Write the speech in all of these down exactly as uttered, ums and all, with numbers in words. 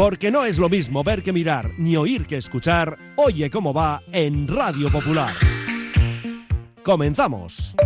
Porque no es lo mismo ver que mirar, ni oír que escuchar. Oye cómo va en Radio Popular. Comenzamos.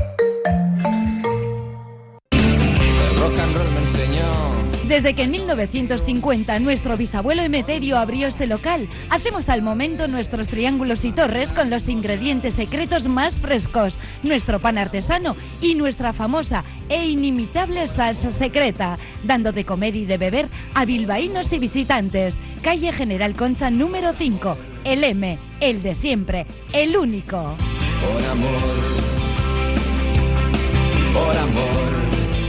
El rock and roll me enseñó. Desde que en mil novecientos cincuenta nuestro bisabuelo Emeterio abrió este local, hacemos al momento nuestros triángulos y torres con los ingredientes secretos más frescos, nuestro pan artesano y nuestra famosa e inimitable salsa secreta, dando de comer y de beber a bilbaínos y visitantes. Calle General Concha número cinco, el M, el de siempre, el único. Por amor, por amor.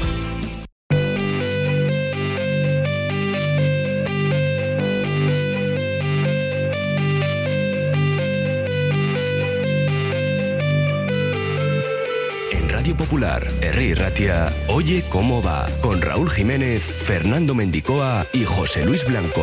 Radio Popular, Herri Ratia, Oye cómo va, con Raúl Jiménez, Fernando Mendicoa y José Luis Blanco.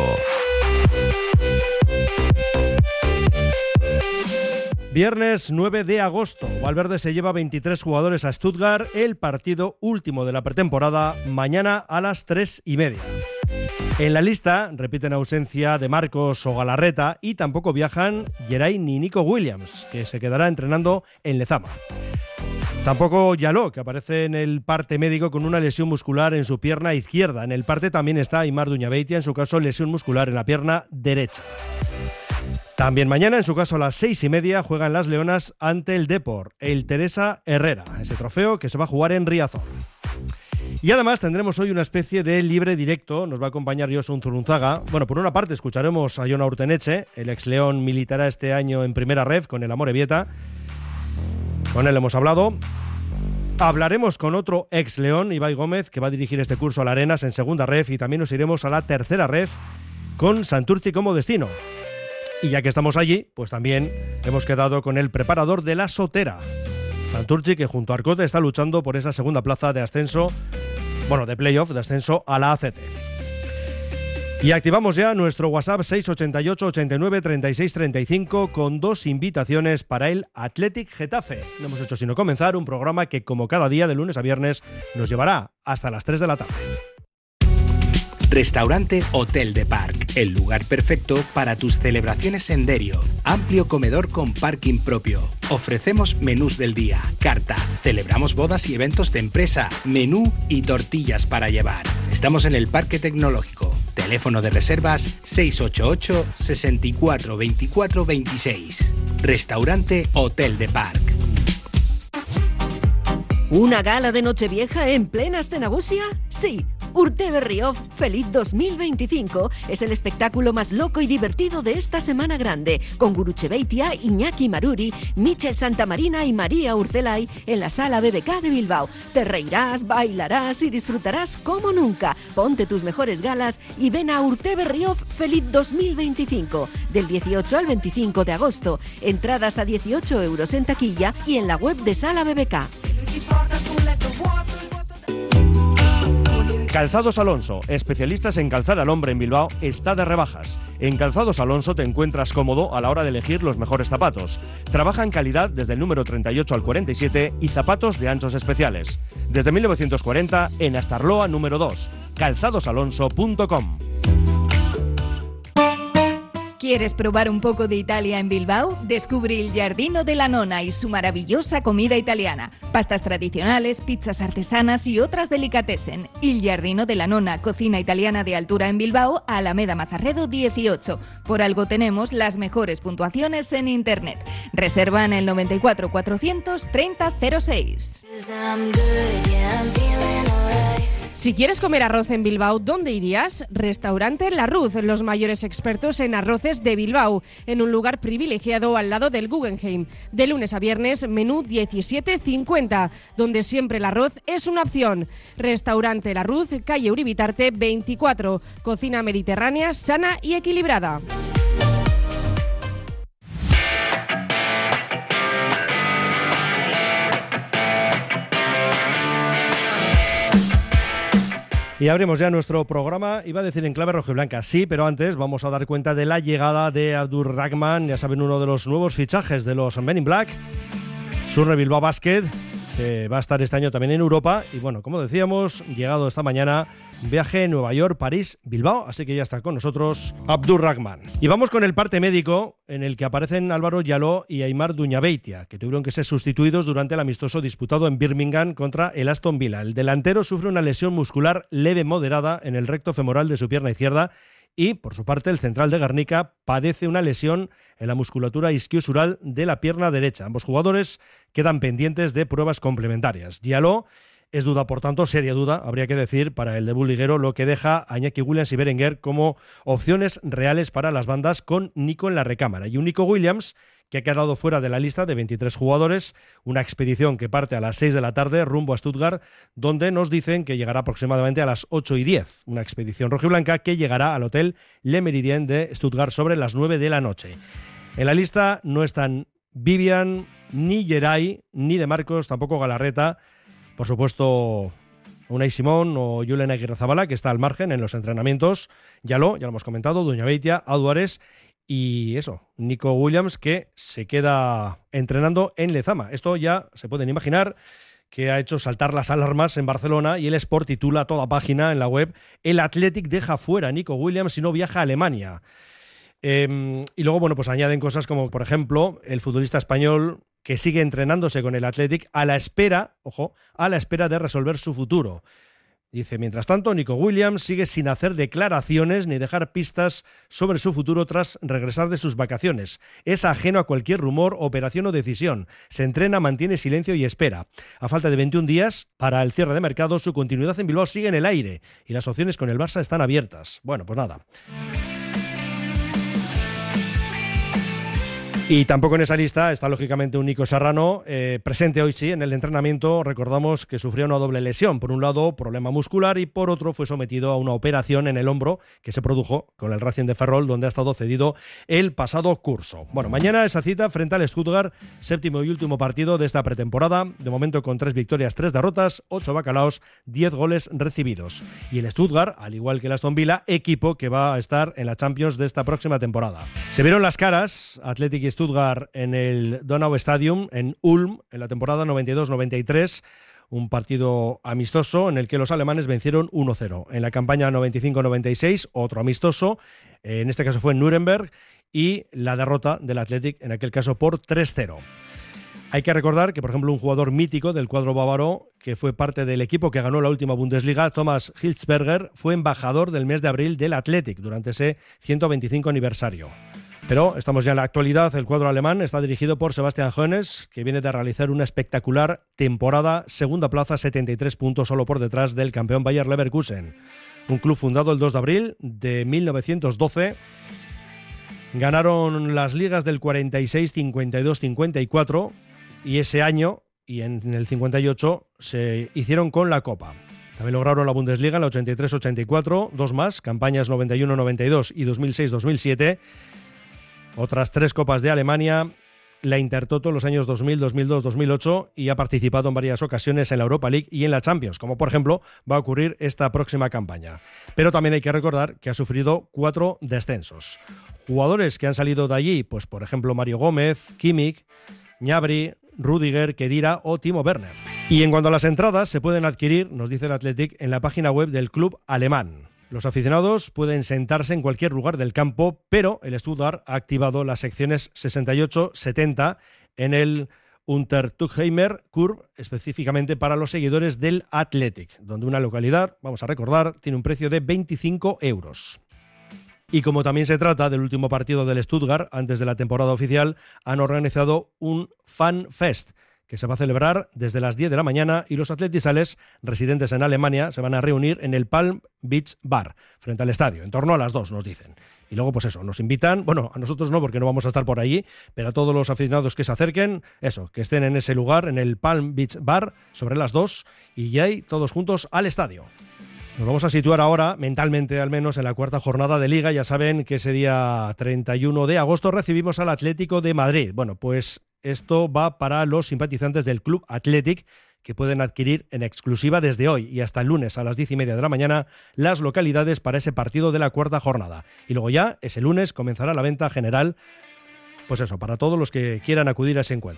Viernes nueve de agosto, Valverde se lleva veintitrés jugadores a Stuttgart, el partido último de la pretemporada, mañana a las tres y media. En la lista repiten ausencia de Marcos o Galarreta y tampoco viajan Geray ni Nico Williams, que se quedará entrenando en Lezama. Tampoco Yaló, que aparece en el parte médico con una lesión muscular en su pierna izquierda. En el parte también está Aimar Duñabeitia, en su caso lesión muscular en la pierna derecha. También mañana, en su caso a las seis y media, juegan las Leonas ante el Depor, el Teresa Herrera, ese trofeo que se va a jugar en Riazor. Y además tendremos hoy una especie de libre directo, nos va a acompañar Josu Zurunzaga. Bueno, por una parte escucharemos a Jon Urteneche, el ex León militará este año en Primera Ref con el Amorebieta. Con él hemos hablado. Hablaremos con otro ex León, Ibai Gómez, que va a dirigir este curso a la Arenas en Segunda Ref, y también nos iremos a la Tercera Ref con Santurtzi como destino. Y ya que estamos allí, pues también hemos quedado con el preparador de la Sotera, Santurtzi, que junto a Arcote está luchando por esa segunda plaza de ascenso, bueno, de playoff, de ascenso a la A C T. Y activamos ya nuestro WhatsApp seis ocho ocho, ochenta y nueve, treinta y seis, treinta y cinco con dos invitaciones para el Athletic Getafe. No hemos hecho sino comenzar un programa que, como cada día de lunes a viernes, nos llevará hasta las tres de la tarde. Restaurante Hotel de Parc, el lugar perfecto para tus celebraciones en Derio. Amplio comedor con parking propio. Ofrecemos menús del día, carta. Celebramos bodas y eventos de empresa, menú y tortillas para llevar. Estamos en el Parque Tecnológico. Teléfono de reservas seis ocho ocho, sesenta y cuatro, veinticuatro, veintiséis. Restaurante Hotel de Parc. ¿Una gala de Nochevieja en plena Astenagusia? Sí. Urte Berrioff Feliz dos mil veinticinco es el espectáculo más loco y divertido de esta semana grande, con Gurutxebeitia, Iñaki Maruri, Michel Santamarina y María Urcelay en la Sala B B K de Bilbao. Te reirás, bailarás y disfrutarás como nunca. Ponte tus mejores galas y ven a Urte Berrioff Feliz dos mil veinticinco, del dieciocho al veinticinco de agosto. Entradas a dieciocho euros en taquilla y en la web de Sala B B K. Calzados Alonso, especialistas en calzar al hombre en Bilbao, está de rebajas. En Calzados Alonso te encuentras cómodo a la hora de elegir los mejores zapatos. Trabaja en calidad desde el número treinta y ocho al cuarenta y siete y zapatos de anchos especiales. Desde mil novecientos cuarenta en Astarloa número dos, calzados alonso punto com. ¿Quieres probar un poco de Italia en Bilbao? Descubre el Giardino della Nonna y su maravillosa comida italiana. Pastas tradicionales, pizzas artesanas y otras delicatessen. El Giardino della Nonna, cocina italiana de altura en Bilbao, Alameda Mazarredo dieciocho. Por algo tenemos las mejores puntuaciones en internet. Reserva en el noventa y cuatro, cuatrocientos treinta, cero seis. Si quieres comer arroz en Bilbao, ¿dónde irías? Restaurante La Ruz, los mayores expertos en arroces de Bilbao, en un lugar privilegiado al lado del Guggenheim. De lunes a viernes, menú diecisiete cincuenta, donde siempre el arroz es una opción. Restaurante La Ruz, calle Uribitarte veinticuatro, cocina mediterránea, sana y equilibrada. Y abrimos ya nuestro programa, iba a decir en clave rojiblanca, sí, pero antes vamos a dar cuenta de la llegada de Abdur Rahman, ya saben, uno de los nuevos fichajes de los Men in Black, Surre Bilbao Basket, que va a estar este año también en Europa. Y bueno, como decíamos, llegado esta mañana, un viaje en Nueva York, París, Bilbao, así que ya está con nosotros Abdur Rahman. Y vamos con el parte médico, en el que aparecen Álvaro Yaló y Aimar Duñabeitia, que tuvieron que ser sustituidos durante el amistoso disputado en Birmingham contra el Aston Villa. El delantero sufre una lesión muscular leve moderada en el recto femoral de su pierna izquierda y, por su parte, el central de Guernica padece una lesión en la musculatura isquiosural de la pierna derecha. Ambos jugadores quedan pendientes de pruebas complementarias. Yaló es duda, por tanto, seria duda, habría que decir, para el debut liguero, lo que deja a Iñaki Williams y Berenguer como opciones reales para las bandas, con Nico en la recámara. Y un Nico Williams que ha quedado fuera de la lista de veintitrés jugadores, una expedición que parte a las seis de la tarde rumbo a Stuttgart, donde nos dicen que llegará aproximadamente a las ocho y diez, una expedición rojiblanca que llegará al hotel Le Méridien de Stuttgart sobre las nueve de la noche. En la lista no están Vivian, ni Geray, ni De Marcos, tampoco Galarreta, por supuesto Unai Simón o Julen Aguirrezabala, que está al margen en los entrenamientos, Yaló, ya lo hemos comentado, Duñabeitia, Aduares. Y eso, Nico Williams, que se queda entrenando en Lezama. Esto ya se pueden imaginar que ha hecho saltar las alarmas en Barcelona, y el Sport titula a toda página en la web: el Athletic deja fuera a Nico Williams y no viaja a Alemania. Eh, y luego, bueno, pues añaden cosas como, por ejemplo, el futbolista español que sigue entrenándose con el Athletic a la espera, ojo, a la espera de resolver su futuro. Dice, mientras tanto, Nico Williams sigue sin hacer declaraciones ni dejar pistas sobre su futuro tras regresar de sus vacaciones. Es ajeno a cualquier rumor, operación o decisión. Se entrena, mantiene silencio y espera. A falta de veintiún días para el cierre de mercado, su continuidad en Bilbao sigue en el aire y las opciones con el Barça están abiertas. Bueno, pues nada. Y tampoco en esa lista está, lógicamente, un Nico Serrano, eh, presente hoy sí en el entrenamiento. Recordamos que sufrió una doble lesión. Por un lado, problema muscular, y por otro, fue sometido a una operación en el hombro que se produjo con el Racing de Ferrol, donde ha estado cedido el pasado curso. Bueno, mañana esa cita frente al Stuttgart, séptimo y último partido de esta pretemporada. De momento con tres victorias, tres derrotas, ocho bacalaos, diez goles recibidos. Y el Stuttgart, al igual que el Aston Villa, equipo que va a estar en la Champions de esta próxima temporada. Se vieron las caras Athletic y Stuttgart en el Donau Stadium en Ulm en la temporada noventa y dos noventa y tres, un partido amistoso en el que los alemanes vencieron uno cero. En la campaña noventa y cinco noventa y seis, otro amistoso, en este caso fue en Nuremberg, y la derrota del Athletic en aquel caso por tres cero. Hay que recordar que, por ejemplo, un jugador mítico del cuadro bávaro, que fue parte del equipo que ganó la última Bundesliga, Thomas Hitzberger, fue embajador del mes de abril del Athletic durante ese ciento veinticinco aniversario. Pero estamos ya en la actualidad. El cuadro alemán está dirigido por Sebastian Hoeneß, que viene de realizar una espectacular temporada, segunda plaza, setenta y tres puntos, solo por detrás del campeón Bayer Leverkusen. Un club fundado el dos de abril de mil novecientos doce. Ganaron las ligas del cuarenta y seis, cincuenta y dos, cincuenta y cuatro, y ese año, y en el cincuenta y ocho, se hicieron con la Copa. También lograron la Bundesliga en la ochenta y tres ochenta y cuatro, dos más, campañas noventa y uno noventa y dos y dos mil seis dos mil siete. Otras tres Copas de Alemania, la Intertoto en los años dos mil, dos mil dos, dos mil ocho, y ha participado en varias ocasiones en la Europa League y en la Champions, como por ejemplo va a ocurrir esta próxima campaña. Pero también hay que recordar que ha sufrido cuatro descensos. Jugadores que han salido de allí, pues por ejemplo Mario Gómez, Kimmich, Gnabry, Rüdiger, Khedira o Timo Werner. Y en cuanto a las entradas, se pueden adquirir, nos dice el Athletic, en la página web del club alemán. Los aficionados pueden sentarse en cualquier lugar del campo, pero el Stuttgart ha activado las secciones sesenta y ocho setenta en el Untertuchheimer Kurve, específicamente para los seguidores del Athletic, donde una localidad, vamos a recordar, tiene un precio de veinticinco euros. Y como también se trata del último partido del Stuttgart antes de la temporada oficial, han organizado un Fan Fest, que se va a celebrar desde las diez de la mañana, y los atletisales residentes en Alemania se van a reunir en el Palm Beach Bar, frente al estadio, en torno a las dos, nos dicen. Y luego, pues eso, nos invitan, bueno, a nosotros no, porque no vamos a estar por allí, pero a todos los aficionados que se acerquen, eso, que estén en ese lugar, en el Palm Beach Bar, sobre las dos, y ya hay todos juntos al estadio. Nos vamos a situar ahora, mentalmente al menos, en la cuarta jornada de Liga. Ya saben que ese día treinta y uno de agosto recibimos al Atlético de Madrid. Bueno, pues esto va para los simpatizantes del Club Athletic, que pueden adquirir en exclusiva desde hoy y hasta el lunes a las diez y media de la mañana las localidades para ese partido de la cuarta jornada. Y luego ya, ese lunes, comenzará la venta general, pues eso, para todos los que quieran acudir a ese encuentro.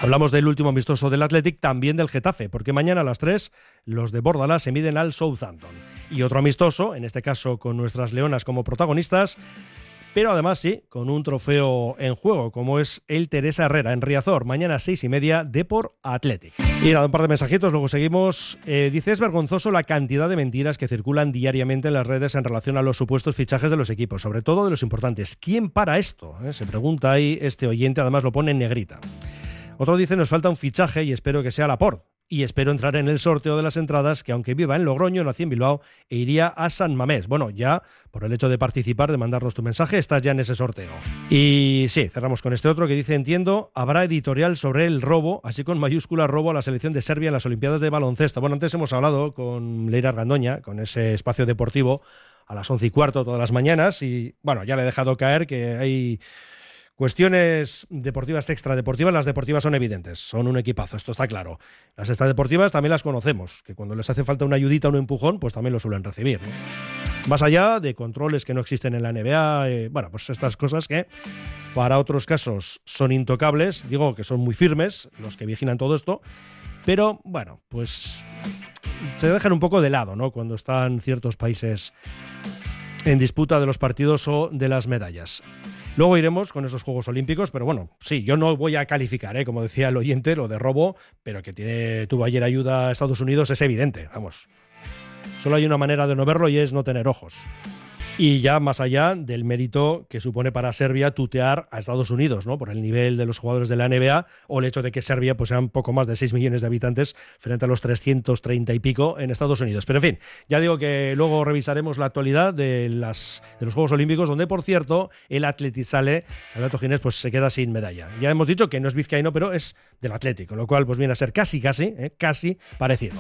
Hablamos del último amistoso del Athletic, también del Getafe, porque mañana a las tres los de Bordalás se miden al Southampton. Y otro amistoso, en este caso con nuestras leonas como protagonistas, pero además sí, con un trofeo en juego, como es el Teresa Herrera en Riazor, mañana a seis y media, Depor Athletic. Y nada, un par de mensajitos, luego seguimos. Eh, dice, es vergonzoso la cantidad de mentiras que circulan diariamente en las redes en relación a los supuestos fichajes de los equipos, sobre todo de los importantes. ¿Quién para esto? Eh, se pregunta ahí este oyente, además lo pone en negrita. Otro dice, nos falta un fichaje y espero que sea Laporte. Y espero entrar en el sorteo de las entradas, que aunque viva en Logroño, nací en Bilbao e iría a San Mamés. Bueno, ya por el hecho de participar, de mandarnos tu mensaje, estás ya en ese sorteo. Y sí, cerramos con este otro que dice, entiendo, habrá editorial sobre el robo, así con mayúscula robo a la selección de Serbia en las Olimpiadas de baloncesto. Bueno, antes hemos hablado con Leira Argandoña, con ese espacio deportivo a las once y cuarto todas las mañanas, y bueno, ya le he dejado caer que hay cuestiones deportivas extradeportivas. Las deportivas son evidentes, son un equipazo, esto está claro. Las extradeportivas también las conocemos, que cuando les hace falta una ayudita o un empujón, pues también lo suelen recibir, ¿no? Más allá de controles que no existen en la N B A, eh, bueno, pues estas cosas que para otros casos son intocables, digo que son muy firmes los que vigilan todo esto, pero bueno, pues se dejan un poco de lado, ¿no?, cuando están ciertos países en disputa de los partidos o de las medallas. Luego iremos con esos Juegos Olímpicos, pero bueno, sí, yo no voy a calificar, ¿eh? como decía el oyente, lo de robo, pero que tiene, tuvo ayer ayuda a Estados Unidos es evidente, vamos. Solo hay una manera de no verlo y es no tener ojos. Y ya más allá del mérito que supone para Serbia tutear a Estados Unidos, ¿no?, por el nivel de los jugadores de la N B A o el hecho de que Serbia pues sean poco más de seis millones de habitantes frente a los trescientos treinta y pico en Estados Unidos. Pero en fin, ya digo que luego revisaremos la actualidad de, las, de los Juegos Olímpicos, donde por cierto el Athletic sale, Alberto Ginés pues se queda sin medalla. Ya hemos dicho que no es vizcaíno, pero es del Atlético, lo cual pues viene a ser casi, casi, ¿eh? casi parecido.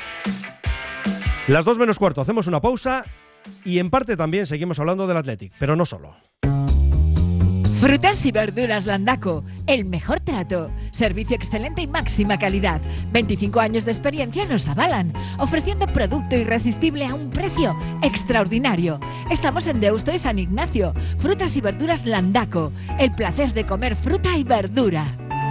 Las dos menos cuarto, hacemos una pausa. Y en parte también seguimos hablando del Athletic, pero no solo. Frutas y verduras Landaco, el mejor trato, servicio excelente y máxima calidad. veinticinco años de experiencia nos avalan, ofreciendo producto irresistible a un precio extraordinario. Estamos en Deusto y San Ignacio. Frutas y verduras Landaco, el placer de comer fruta y verdura.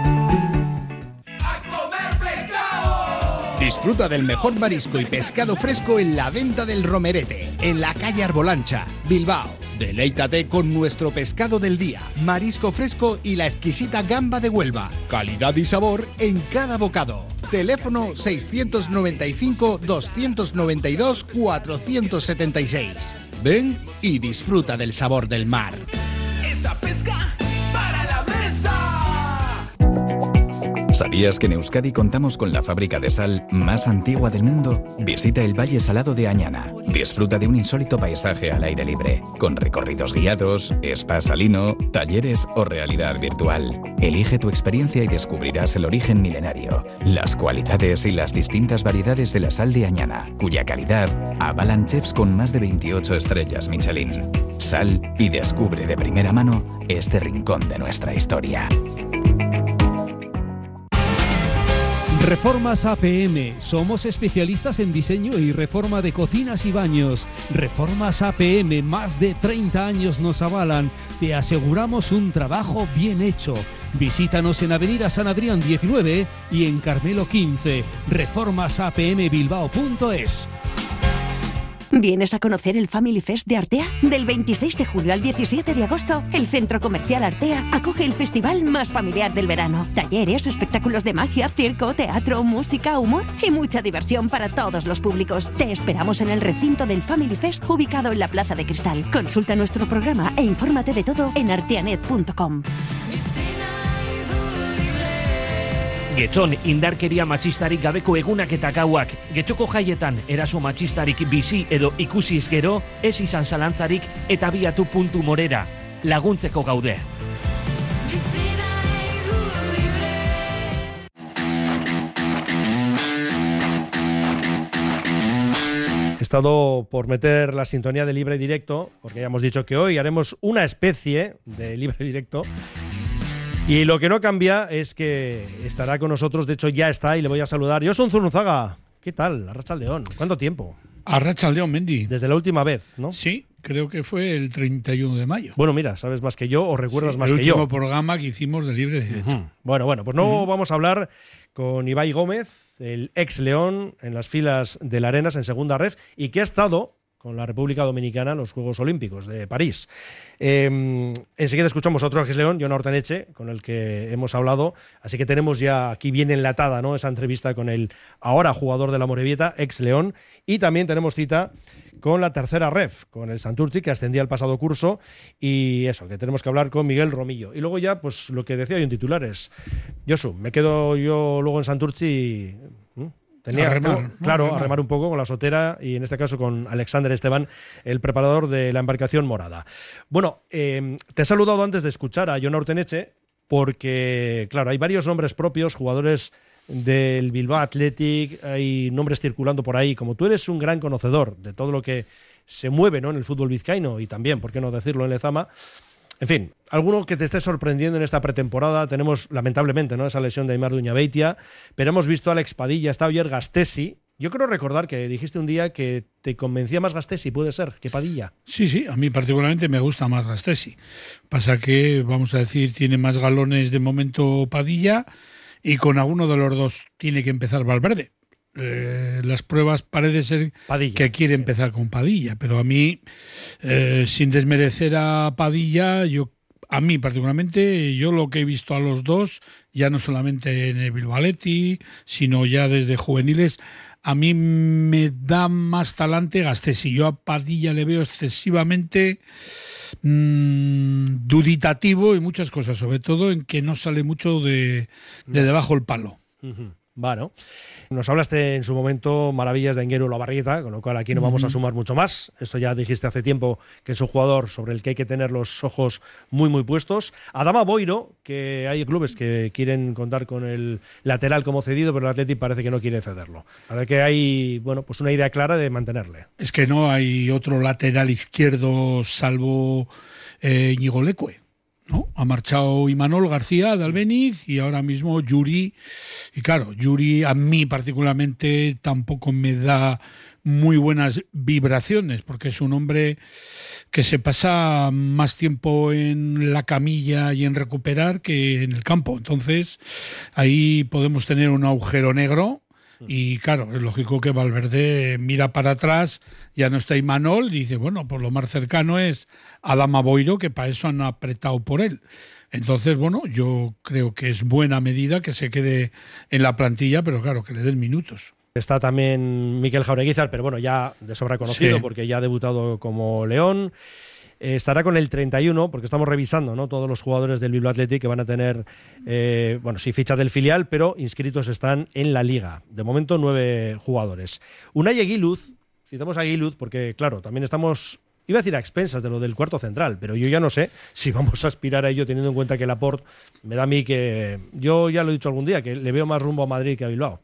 Disfruta del mejor marisco y pescado fresco en la Venta del Romerete, en la calle Arbolancha, Bilbao. Deleítate con nuestro pescado del día, marisco fresco y la exquisita gamba de Huelva. Calidad y sabor en cada bocado. Teléfono seiscientos noventa y cinco, doscientos noventa y dos, cuatrocientos setenta y seis. Ven y disfruta del sabor del mar. Esa pesca para la mesa. ¿Sabías que en Euskadi contamos con la fábrica de sal más antigua del mundo? Visita el Valle Salado de Añana. Disfruta de un insólito paisaje al aire libre, con recorridos guiados, spa salino, talleres o realidad virtual. Elige tu experiencia y descubrirás el origen milenario, las cualidades y las distintas variedades de la sal de Añana, cuya calidad avalan chefs con más de veintiocho estrellas Michelin. Sal y descubre de primera mano este rincón de nuestra historia. Reformas A P M. Somos especialistas en diseño y reforma de cocinas y baños. Reformas A P M, más de treinta años nos avalan. Te aseguramos un trabajo bien hecho. Visítanos en Avenida San Adrián diecinueve y en Carmelo quince. reformas a p m bilbao punto es. ¿Vienes a conocer el Family Fest de Artea? Del veintiséis de julio al diecisiete de agosto, el Centro Comercial Artea acoge el festival más familiar del verano. Talleres, espectáculos de magia, circo, teatro, música, humor y mucha diversión para todos los públicos. Te esperamos en el recinto del Family Fest, ubicado en la Plaza de Cristal. Consulta nuestro programa e infórmate de todo en arteanet punto com. Getxon, indarkeria matxistarik gabeko egunak eta gauak. Getxoko jaietan eraso matxistarik bizi edo ikusiz gero, ez izan zalantzarik eta biatu puntu morera. Laguntzeko gaude. He estado por meter la sintonía de libre directo, porque ya hemos dicho que hoy haremos una especie de libre directo. Y lo que no cambia es que estará con nosotros, de hecho ya está, y le voy a saludar. Josun Zuruzaga, ¿qué tal? Arratsaldeon, ¿cuánto tiempo? Arratsaldeon, Mendi. Desde la última vez, ¿no? Sí, creo que fue el treinta y uno de mayo. Bueno, mira, sabes más que yo o recuerdas sí, más que yo. El último programa que hicimos de Libre Directo. Uh-huh. Bueno, bueno, pues no uh-huh. vamos a hablar con Ibai Gómez, el ex León en las filas del Arenas en segunda ref y que ha estado con la República Dominicana en los Juegos Olímpicos de París. Eh, enseguida escuchamos otro ex León, Jon Orteneche, con el que hemos hablado, así que tenemos ya aquí bien enlatada, ¿no?, esa entrevista con el ahora jugador de la Amorebieta, ex León, y también tenemos cita con la tercera ref, con el Santurtzi, que ascendía al pasado curso, y eso, que tenemos que hablar con Miguel Romillo. Y luego ya, pues lo que decía yo en titulares, Josu, me quedo yo luego en Santurtzi. ¿eh? Tenía, a remar, tengo, ¿no? claro, a remar. a remar un poco con la sotera y en este caso con Alexander Esteban, el preparador de la embarcación morada. Bueno, eh, te he saludado antes de escuchar a Jon Orteneche porque, claro, hay varios nombres propios, jugadores del Bilbao Athletic, hay nombres circulando por ahí. Como tú eres un gran conocedor de todo lo que se mueve, ¿no?, en el fútbol vizcaíno y también, ¿por qué no decirlo, en Lezama? En fin, alguno que te esté sorprendiendo en esta pretemporada. Tenemos, lamentablemente, ¿no?, esa lesión de Aimar Duñabeitia, pero hemos visto a Alex Padilla, está Oyer Gastesi. Yo creo recordar que dijiste un día que te convencía más Gastesi, ¿puede ser?, que Padilla. Sí, sí, a mí particularmente me gusta más Gastesi. Pasa que, vamos a decir, tiene más galones de momento Padilla y con alguno de los dos tiene que empezar Valverde. Eh, las pruebas parece ser Padilla, que quiere sí. empezar con Padilla, pero a mí, eh, sin desmerecer a Padilla, yo a mí particularmente, yo lo que he visto a los dos, ya no solamente en el Bilbao Athletic, sino ya desde juveniles, a mí me da más talante Gastesi. Yo a Padilla le veo excesivamente mmm, duditativo y muchas cosas, sobre todo en que no sale mucho de, de debajo del palo. Uh-huh. Bueno, nos hablaste en su momento maravillas de Enguero Olabarrieta, con lo cual aquí no vamos a sumar mucho más. Esto ya dijiste hace tiempo que es un jugador sobre el que hay que tener los ojos muy muy puestos. Adama Boiro, que hay clubes que quieren contar con el lateral como cedido, pero el Athletic parece que no quiere cederlo. Parece que hay, bueno, pues una idea clara de mantenerle. Es que no hay otro lateral izquierdo salvo eh, Íñigo Leque, ¿no? Ha marchado Imanol García de Albéniz y ahora mismo Yuri. Y claro, Yuri a mí particularmente tampoco me da muy buenas vibraciones porque es un hombre que se pasa más tiempo en la camilla y en recuperar que en el campo. Entonces ahí podemos tener un agujero negro. Y claro, es lógico que Valverde mira para atrás, ya no está Imanol, y dice, bueno, pues lo más cercano es Adama Boiro, que para eso han apretado por él. Entonces, bueno, yo creo que es buena medida que se quede en la plantilla, pero claro, que le den minutos. Está también Mikel Jaureguizar, pero bueno, ya de sobra conocido, sí, porque ya ha debutado como León. Eh, estará con el treinta y uno, porque estamos revisando, ¿no?, todos los jugadores del Bilbao Athletic que van a tener, eh, bueno, sí, ficha del filial, pero inscritos están en la liga. De momento, nueve jugadores. Unai Eguiluz, citamos a Eguiluz porque, claro, también estamos, iba a decir a expensas de lo del cuarto central, pero yo ya no sé si vamos a aspirar a ello teniendo en cuenta que Laporte me da a mí que, yo ya lo he dicho algún día, que le veo más rumbo a Madrid que a Bilbao.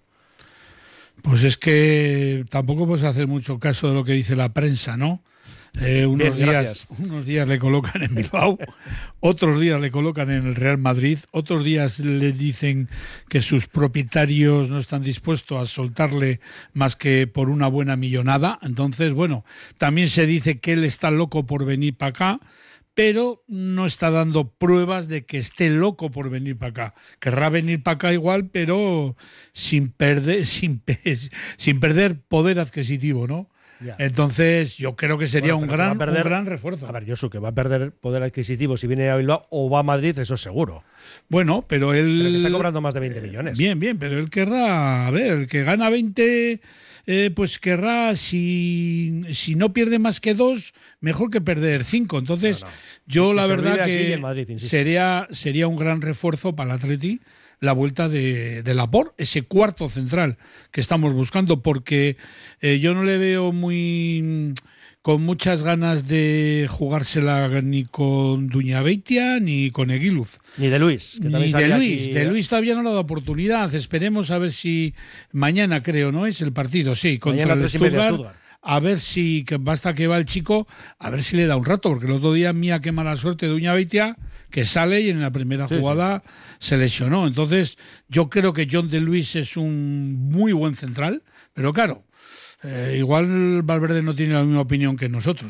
Pues es que tampoco puedes hacer mucho caso de lo que dice la prensa, ¿no? Eh, unos, Bien, días, unos días le colocan en Bilbao, otros días le colocan en el Real Madrid, otros días le dicen que sus propietarios no están dispuestos a soltarle más que por una buena millonada. Entonces, bueno, también se dice que él está loco por venir para acá, pero no está dando pruebas de que esté loco por venir para acá. Querrá venir para acá igual, pero sin perder, sin, sin perder poder adquisitivo, ¿no? Ya. Entonces yo creo que sería bueno, un, gran, perder, un gran refuerzo. A ver, Josu, que va a perder poder adquisitivo si viene a Bilbao o va a Madrid, eso es seguro. Bueno, pero él... Pero que está cobrando más de veinte millones. Bien, bien, pero él querrá, a ver, el que gana veinte, eh, pues querrá, si, si no pierde más que dos, mejor que perder cinco. Entonces no, no. yo que la verdad que Madrid, sería, sería un gran refuerzo para el Atleti la vuelta de, de Laporte, ese cuarto central que estamos buscando, porque eh, yo no le veo muy con muchas ganas de jugársela ni con Duñabeitia ni con Eguiluz. Ni de Luis. Que ni de Luis. Aquí... De Luis todavía no le ha dado oportunidad. Esperemos a ver si mañana, creo, ¿no? Es el partido, sí, contra mañana el Stuttgart. A ver si, que basta que va el chico, a ver si le da un rato, porque el otro día mía qué mala suerte de Duñabeitia, que sale y en la primera sí, jugada sí. se lesionó. Entonces yo creo que John de Luis es un muy buen central, pero claro, eh, igual Valverde no tiene la misma opinión que nosotros.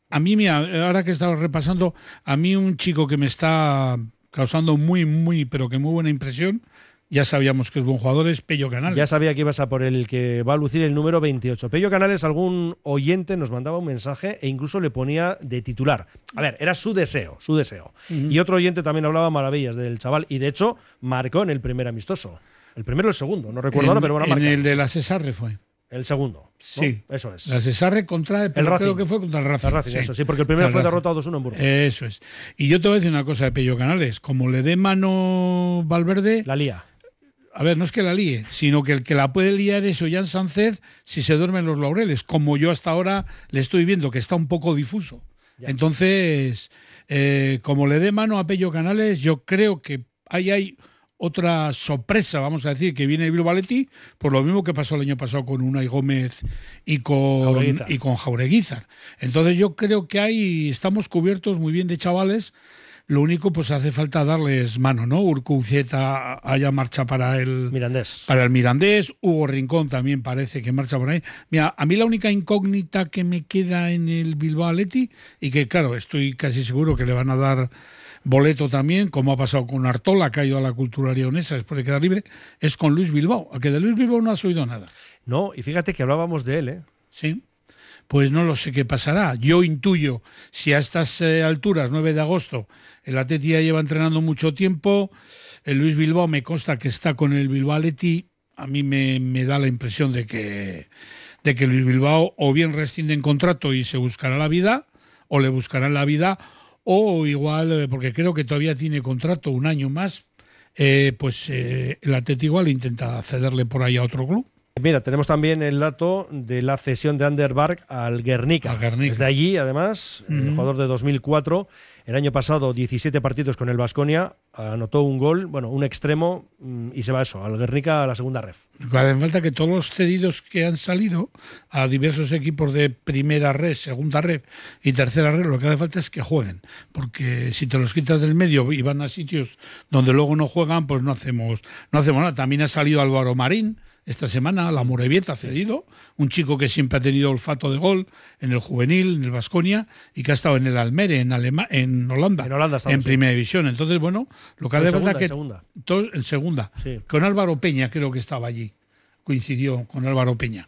A mí, mira, ahora que estaba repasando, a mí un chico que me está causando muy, muy, pero que muy buena impresión, ya sabíamos que es buen jugador, es Pello Canales. Ya sabía que ibas a por el que va a lucir el número veintiocho. Pello Canales, algún oyente nos mandaba un mensaje e incluso le ponía de titular. A ver, era su deseo, su deseo. Uh-huh. Y otro oyente también hablaba maravillas del chaval y de hecho marcó en el primer amistoso. El primero o el segundo, no recuerdo ahora, pero van a marcar. En el de la Cesarre fue. El segundo, ¿no? Sí. Eso es. La Cesarre contra el, el Racing. Creo que fue contra el Racing. El Racing, sí. Eso sí, porque el primero el fue Racing. derrotado dos uno en Burgos. Eso es. Y yo te voy a decir una cosa de Pello Canales. Como le dé mano Valverde... La lía. A ver, no es que la líe, sino que el que la puede liar es Ollán Sánchez si se duerme en los laureles, como yo hasta ahora le estoy viendo, que está un poco difuso. Ya. Entonces, eh, como le dé mano a Pello Canales, yo creo que ahí hay otra sorpresa, vamos a decir, que viene el Bilbao Athletic, por lo mismo que pasó el año pasado con Unai Gómez y con Jaureguizar. y con Jaureguizar. Entonces yo creo que ahí estamos cubiertos muy bien de chavales. Lo único, pues hace falta darles mano, ¿no? Urcuzieta haya marcha para el Mirandés. Para el Mirandés. Hugo Rincón también parece que marcha por ahí. Mira, a mí la única incógnita que me queda en el Bilbao Athletic, y que claro, estoy casi seguro que le van a dar boleto también, como ha pasado con Artola, que ha ido a la Cultura Leonesa después de quedar libre, es con Luis Bilbao. A que de Luis Bilbao no has oído nada. No, y fíjate que hablábamos de él, ¿eh? Sí. Pues no lo sé qué pasará. Yo intuyo, si a estas eh, alturas, nueve de agosto, el Atleti ya lleva entrenando mucho tiempo, el Luis Bilbao me consta que está con el Bilbao Athletic, a mí me, me da la impresión de que, de que Luis Bilbao o bien rescinde en contrato y se buscará la vida, o le buscarán la vida, o igual, porque creo que todavía tiene contrato un año más, eh, pues eh, el Atleti igual intenta cederle por ahí a otro club. Mira, tenemos también el dato de la cesión de Ander Berg al Guernica. Al Guernica. Desde allí, además, uh-huh. el jugador de dos mil cuatro, el año pasado diecisiete partidos con el Baskonia, anotó un gol, bueno, un extremo, y se va eso, al Guernica a la segunda ref. Hace falta que todos los cedidos que han salido a diversos equipos de primera ref, segunda ref y tercera ref, lo que hace falta es que jueguen, porque si te los quitas del medio y van a sitios donde luego no juegan, pues no hacemos, no hacemos nada. También ha salido Álvaro Marín esta semana, la Morevieta cedido, un chico que siempre ha tenido olfato de gol en el juvenil, en el Baskonia, y que ha estado en el Almere, en Alema, en Holanda, en, Holanda estamos, en primera sí. división. Entonces, bueno, lo que hace falta es que... En segunda. Todo, en segunda. Sí. Con Álvaro Peña creo que estaba allí. Coincidió con Álvaro Peña.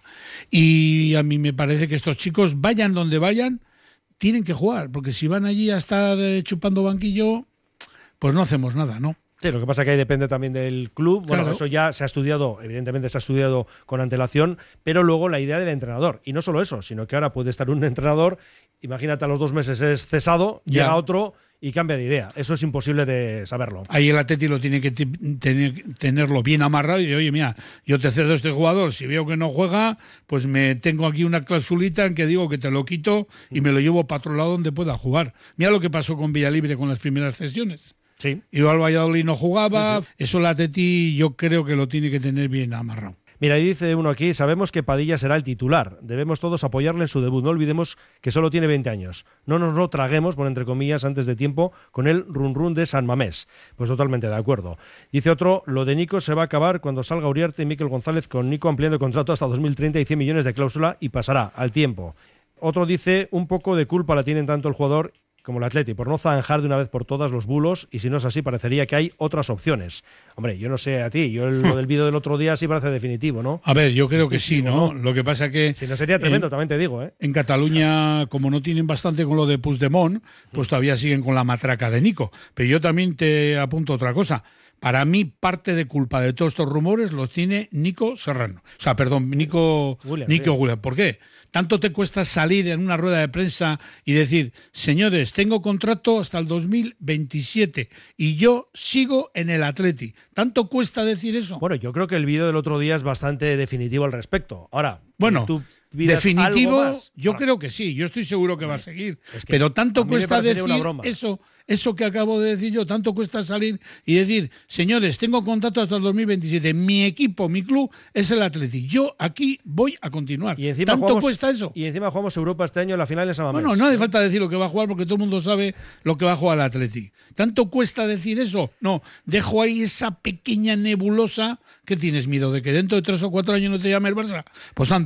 Y a mí me parece que estos chicos, vayan donde vayan, tienen que jugar, porque si van allí a estar chupando banquillo, pues no hacemos nada, ¿no? Sí, lo que pasa es que ahí depende también del club. Bueno, claro. Eso ya se ha estudiado, evidentemente se ha estudiado con antelación, pero luego la idea del entrenador. Y no solo eso, sino que ahora puede estar un entrenador, imagínate a los dos meses es cesado, ya. llega otro y cambia de idea. Eso es imposible de saberlo. Ahí el Atleti lo tiene que t- tener, tenerlo bien amarrado y de, oye, mira, yo te cedo a este jugador, si veo que no juega, pues me tengo aquí una clausulita en que digo que te lo quito y me lo llevo para otro lado donde pueda jugar. Mira lo que pasó con Villalibre con las primeras cesiones. Sí. Iba al Valladolid, no jugaba. Sí, sí. Eso el Atleti yo creo que lo tiene que tener bien amarrado. Mira, y dice uno aquí, sabemos que Padilla será el titular. Debemos todos apoyarle en su debut. No olvidemos que solo tiene veinte años. No nos lo traguemos, por entre comillas, antes de tiempo, con el run run de San Mamés. Pues totalmente de acuerdo. Dice otro, lo de Nico se va a acabar cuando salga Uriarte y Mikel González, con Nico ampliando el contrato hasta dos mil treinta y cien millones de cláusula y pasará al tiempo. Otro dice, un poco de culpa la tienen tanto el jugador como el Atleti, por no zanjar de una vez por todas los bulos, y si no es así, parecería que hay otras opciones. Hombre, yo no sé a ti, yo el, lo del vídeo del otro día sí parece definitivo, ¿no? A ver, yo creo que sí, ¿no? ¿no? Lo que pasa que... Si no sería tremendo, en, también te digo, ¿eh? En Cataluña, como no tienen bastante con lo de Puigdemont, pues todavía siguen con la matraca de Nico. Pero yo también te apunto otra cosa. Para mí, parte de culpa de todos estos rumores los tiene Nico Serrano. O sea, perdón, Nico William. Nico sí. William. ¿Por qué? Tanto te cuesta salir en una rueda de prensa y decir, señores, tengo contrato hasta el dos mil veintisiete y yo sigo en el Atleti. ¿Tanto cuesta decir eso? Bueno, yo creo que el vídeo del otro día es bastante definitivo al respecto. Ahora, bueno, tú definitivo, más, yo para... creo que sí, yo estoy seguro que va a seguir. Es que pero tanto cuesta decir eso, eso que acabo de decir yo, tanto cuesta salir y decir, señores, tengo contrato hasta el dos mil veintisiete, mi equipo, mi club es el Atleti, yo aquí voy a continuar. Y encima ¿Tanto jugamos, cuesta eso? Y encima jugamos Europa este año en la final de San Mamés. Bueno, no hace falta decir lo que va a jugar porque todo el mundo sabe lo que va a jugar el Atleti. ¿Tanto cuesta decir eso? No, dejo ahí esa pequeña nebulosa. ¿Qué tienes miedo? ¿De que dentro de tres o cuatro años no te llame el Barça? Pues anda.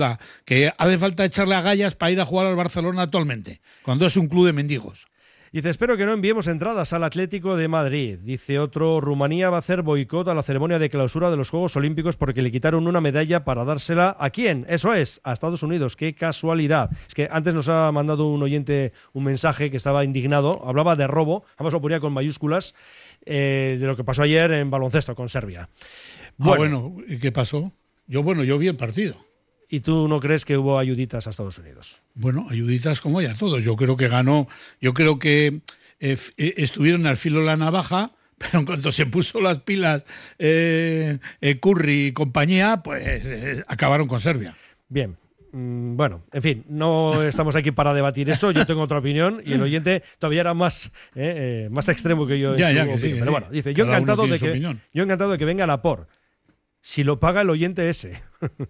anda, que hace falta echarle agallas para ir a jugar al Barcelona actualmente, cuando es un club de mendigos. Dice, espero que no enviemos entradas al Atlético de Madrid. Dice otro, Rumanía va a hacer boicot a la ceremonia de clausura de los Juegos Olímpicos porque le quitaron una medalla para dársela ¿a quién? Eso es, a Estados Unidos. ¡Qué casualidad! Es que antes nos ha mandado un oyente un mensaje que estaba indignado, hablaba de robo, además lo ponía con mayúsculas, eh, de lo que pasó ayer en baloncesto con Serbia. Bueno, ah, bueno, ¿y qué pasó? Yo, bueno, yo vi el partido. ¿Y tú no crees que hubo ayuditas a Estados Unidos? Bueno, ayuditas como ya todos. Yo creo que ganó, yo creo que eh, estuvieron al filo de la navaja, pero en cuanto se puso las pilas eh, eh, Curry y compañía, pues eh, acabaron con Serbia. Bien. Mm, bueno, en fin, no estamos aquí para debatir eso. Yo tengo otra opinión y el oyente todavía era más, eh, eh, más extremo que yo en ya, su ya, opinión. sí, Pero sí. bueno, dice, yo encantado, de que, yo encantado de que venga Laporte. Si lo paga el oyente ese.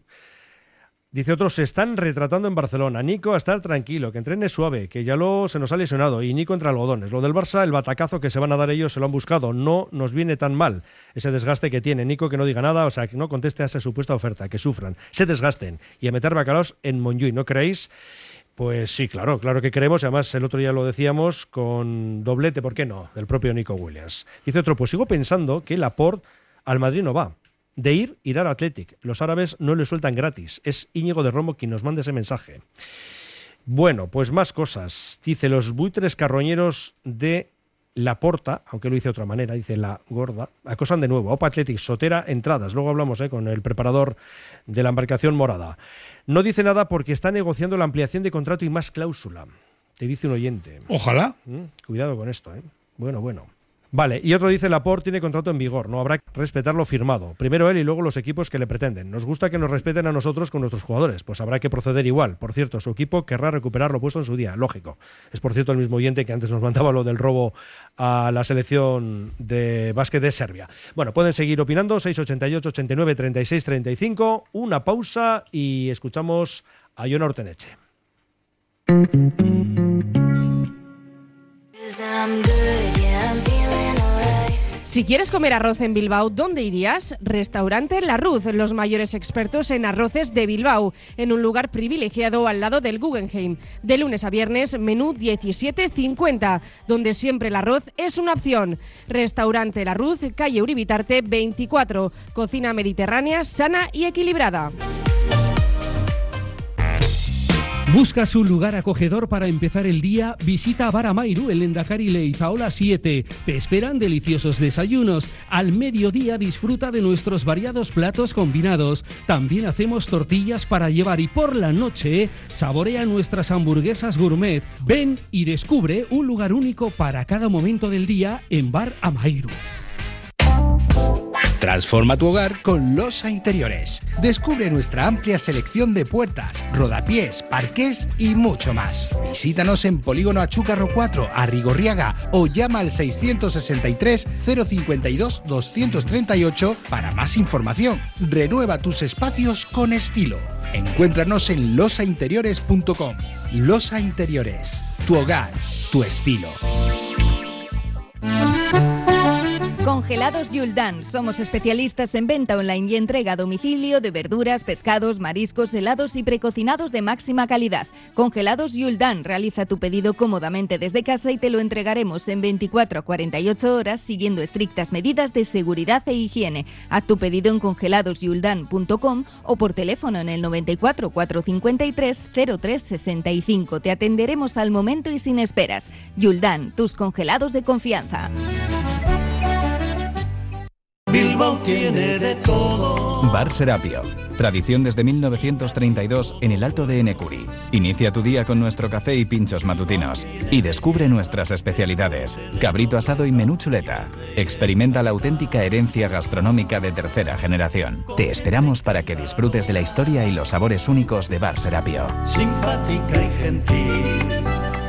Dice otro, se están retratando en Barcelona. Nico a estar tranquilo, que entrene suave, que ya lo se nos ha lesionado. Y Nico entre algodones. Lo del Barça, el batacazo que se van a dar ellos se lo han buscado. No nos viene tan mal ese desgaste que tiene. Nico que no diga nada, o sea, que no conteste a esa supuesta oferta, que sufran, se desgasten. Y a meter bacalaos en Montjuïc, ¿no creéis? Pues sí, claro, claro que queremos. Y además el otro día lo decíamos con doblete, ¿por qué no? Del propio Nico Williams. Dice otro, pues sigo pensando que Laporte al Madrid no va. De ir, irá al Athletic. Los árabes no le sueltan gratis. Es Íñigo de Romo quien nos manda ese mensaje. Bueno, pues más cosas. Dice, los buitres carroñeros de La Porta, aunque lo dice de otra manera, dice La Gorda, acosan de nuevo. Opa Athletic, Sotera, entradas. Luego hablamos eh, con el preparador de la embarcación morada. No dice nada porque está negociando la ampliación de contrato y más cláusula. Te dice un oyente. Ojalá. ¿Mm? Cuidado con esto, ¿eh? Bueno, bueno. Vale, y otro dice, Laporte tiene contrato en vigor, no habrá que respetar lo firmado. Primero él y luego los equipos que le pretenden. Nos gusta que nos respeten a nosotros con nuestros jugadores, pues habrá que proceder igual. Por cierto, su equipo querrá recuperar lo puesto en su día, lógico. Es por cierto el mismo oyente que antes nos mandaba lo del robo a la selección de básquet de Serbia. Bueno, pueden seguir opinando, seis ochenta y ocho, ochenta y nueve, treinta y seis, treinta y cinco, una pausa y escuchamos a Jon Orteneche. Si quieres comer arroz en Bilbao, ¿dónde irías? Restaurante La Ruz, los mayores expertos en arroces de Bilbao, en un lugar privilegiado al lado del Guggenheim. De lunes a viernes, menú diecisiete cincuenta, donde siempre el arroz es una opción. Restaurante La Ruz, calle Uribitarte veinticuatro, cocina mediterránea, sana y equilibrada. ¿Buscas un lugar acogedor para empezar el día? Visita Bar Amairu en Lendakari Leizaola siete. Te esperan deliciosos desayunos. Al mediodía disfruta de nuestros variados platos combinados. También hacemos tortillas para llevar y por la noche saborea nuestras hamburguesas gourmet. Ven y descubre un lugar único para cada momento del día en Bar Amairu. Transforma tu hogar con Losa Interiores. Descubre nuestra amplia selección de puertas, rodapiés, parqués y mucho más. Visítanos en Polígono Achúcarro cuatro, Arrigorriaga, o llama al seiscientos sesenta y tres, cero cincuenta y dos, doscientos treinta y ocho para más información. Renueva tus espacios con estilo. Encuéntranos en losa interiores punto com. Losa Interiores. Tu hogar, tu estilo. Congelados Yuldan. Somos especialistas en venta online y entrega a domicilio de verduras, pescados, mariscos, helados y precocinados de máxima calidad. Congelados Yuldan. Realiza tu pedido cómodamente desde casa y te lo entregaremos en veinticuatro a cuarenta y ocho horas siguiendo estrictas medidas de seguridad e higiene. Haz tu pedido en congelados yuldan punto com o por teléfono en el noventa y cuatro, cuatrocientos cincuenta y tres, cero tres sesenta y cinco. Te atenderemos al momento y sin esperas. Yuldan, tus congelados de confianza. Bilbao tiene de todo. Bar Serapio. Tradición desde mil novecientos treinta y dos en el Alto de Enecuri. Inicia tu día con nuestro café y pinchos matutinos. Y descubre nuestras especialidades. Cabrito asado y menú chuleta. Experimenta la auténtica herencia gastronómica de tercera generación. Te esperamos para que disfrutes de la historia y los sabores únicos de Bar Serapio. Simpática y gentil.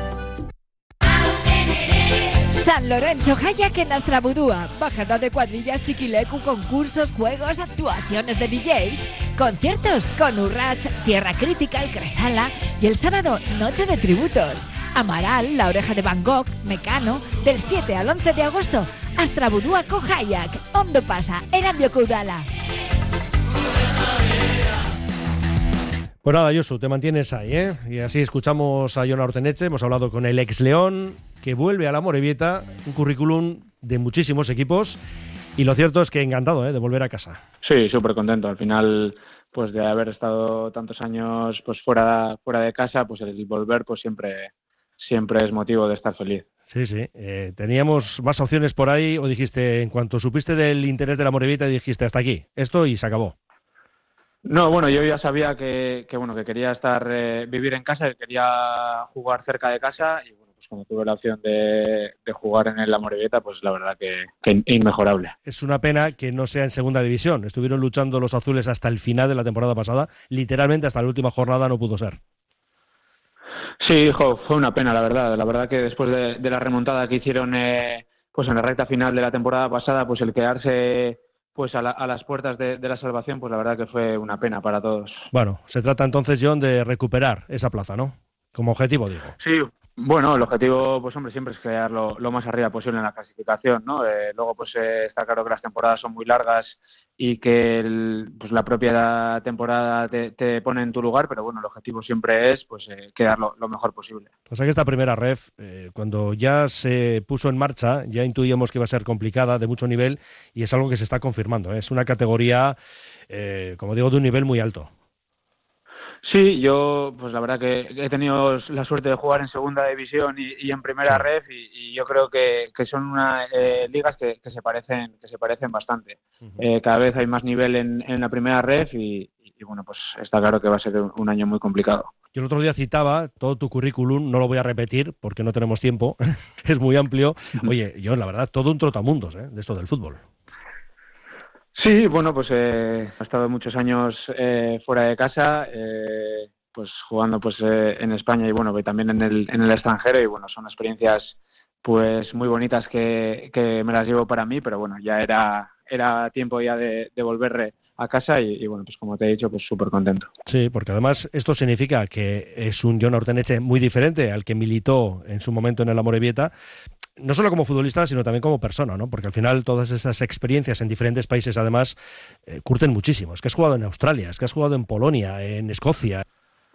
San Lorenzo Hayak en Astrabudúa. Bajada de cuadrillas, chiquilecu, concursos, juegos, actuaciones de D Js, conciertos con Urrach, Tierra Crítica, el Cresala y el sábado, noche de tributos. Amaral, La Oreja de Van Gogh, Mecano, del siete al once de agosto. Astrabudúa con Hayak. Ondo pasa, Erandio Caudala. Pues nada, Josu, te mantienes ahí, ¿eh? Y así escuchamos a Jon Orteneche, hemos hablado con el ex León, que vuelve a la Amorebieta, un currículum de muchísimos equipos, y lo cierto es que encantado, ¿eh?, de volver a casa. Sí, súper contento. Al final, pues de haber estado tantos años pues fuera, fuera de casa, pues el volver pues siempre, siempre es motivo de estar feliz. Sí, sí. Eh, ¿Teníamos más opciones por ahí o dijiste, en cuanto supiste del interés de la Amorebieta, dijiste hasta aquí, esto y se acabó? No, bueno, yo ya sabía que, que bueno que quería estar eh, vivir en casa, que quería jugar cerca de casa y bueno, pues cuando tuve la opción de, de jugar en el Amorebieta, pues la verdad que, que inmejorable. Es una pena que no sea en segunda división. Estuvieron luchando los azules hasta el final de la temporada pasada, literalmente hasta la última jornada no pudo ser. Sí, hijo, fue una pena, la verdad. La verdad que después de, de la remontada que hicieron eh, pues en la recta final de la temporada pasada, pues el quedarse pues a, la, a las puertas de, de la salvación, pues la verdad que fue una pena para todos. Bueno, se trata entonces, Jon, de recuperar esa plaza, ¿no? Como objetivo, digo. Sí, bueno, el objetivo, pues hombre, siempre es quedar lo, lo más arriba posible en la clasificación, ¿no? Eh, luego, pues eh, está claro que las temporadas son muy largas y que el, pues la propia temporada te, te pone en tu lugar, pero bueno, el objetivo siempre es pues eh, quedar lo, lo mejor posible. O sea que esta primera ref, eh, cuando ya se puso en marcha, ya intuíamos que iba a ser complicada, de mucho nivel, y es algo que se está confirmando, ¿eh? Es una categoría, eh, como digo, de un nivel muy alto. Sí, yo pues la verdad que he tenido la suerte de jugar en segunda división y, y en primera sí. ref y, y yo creo que, que son unas eh, ligas que, que se parecen que se parecen bastante. Uh-huh. Eh, cada vez hay más nivel en, en la primera ref y, y, y bueno, pues está claro que va a ser un año muy complicado. Yo el otro día citaba todo tu currículum, no lo voy a repetir porque no tenemos tiempo, es muy amplio. Oye, yo la verdad, todo un trotamundos, ¿eh?, de esto del fútbol. Sí, bueno, pues eh, he estado muchos años eh, fuera de casa, eh, pues jugando pues eh, en España y bueno, también en el, en el extranjero y bueno, son experiencias pues muy bonitas que, que me las llevo para mí, pero bueno, ya era era tiempo ya de, de volver a casa y, y bueno, pues como te he dicho, pues súper contento. Sí, porque además esto significa que es un Jon Orteneche muy diferente al que militó en su momento en el Amorebieta, no solo como futbolista, sino también como persona, ¿no? Porque al final todas esas experiencias en diferentes países además eh, curten muchísimo. Es que has jugado en Australia, es que has jugado en Polonia, en Escocia.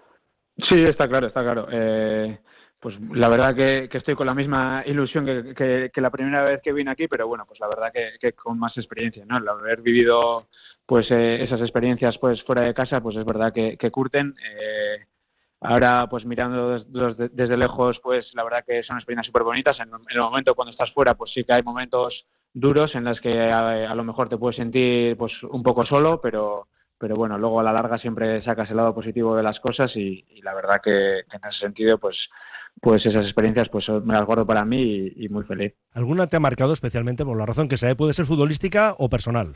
Sí, está claro, está claro. Eh, pues la verdad que, que estoy con la misma ilusión que, que, que la primera vez que vine aquí, pero bueno, pues la verdad que, que con más experiencia, ¿no? El haber vivido pues eh, esas experiencias pues fuera de casa, pues es verdad que, que curten. Eh, Ahora, pues mirando desde, desde lejos, pues la verdad que son experiencias súper bonitas. En, en el momento cuando estás fuera, pues sí que hay momentos duros en los que a, a lo mejor te puedes sentir pues un poco solo, pero pero bueno, luego a la larga siempre sacas el lado positivo de las cosas y, y la verdad que, que en ese sentido, pues pues esas experiencias pues me las guardo para mí y, y muy feliz. ¿Alguna te ha marcado especialmente por la razón que sea? ¿Puede ser futbolística o personal?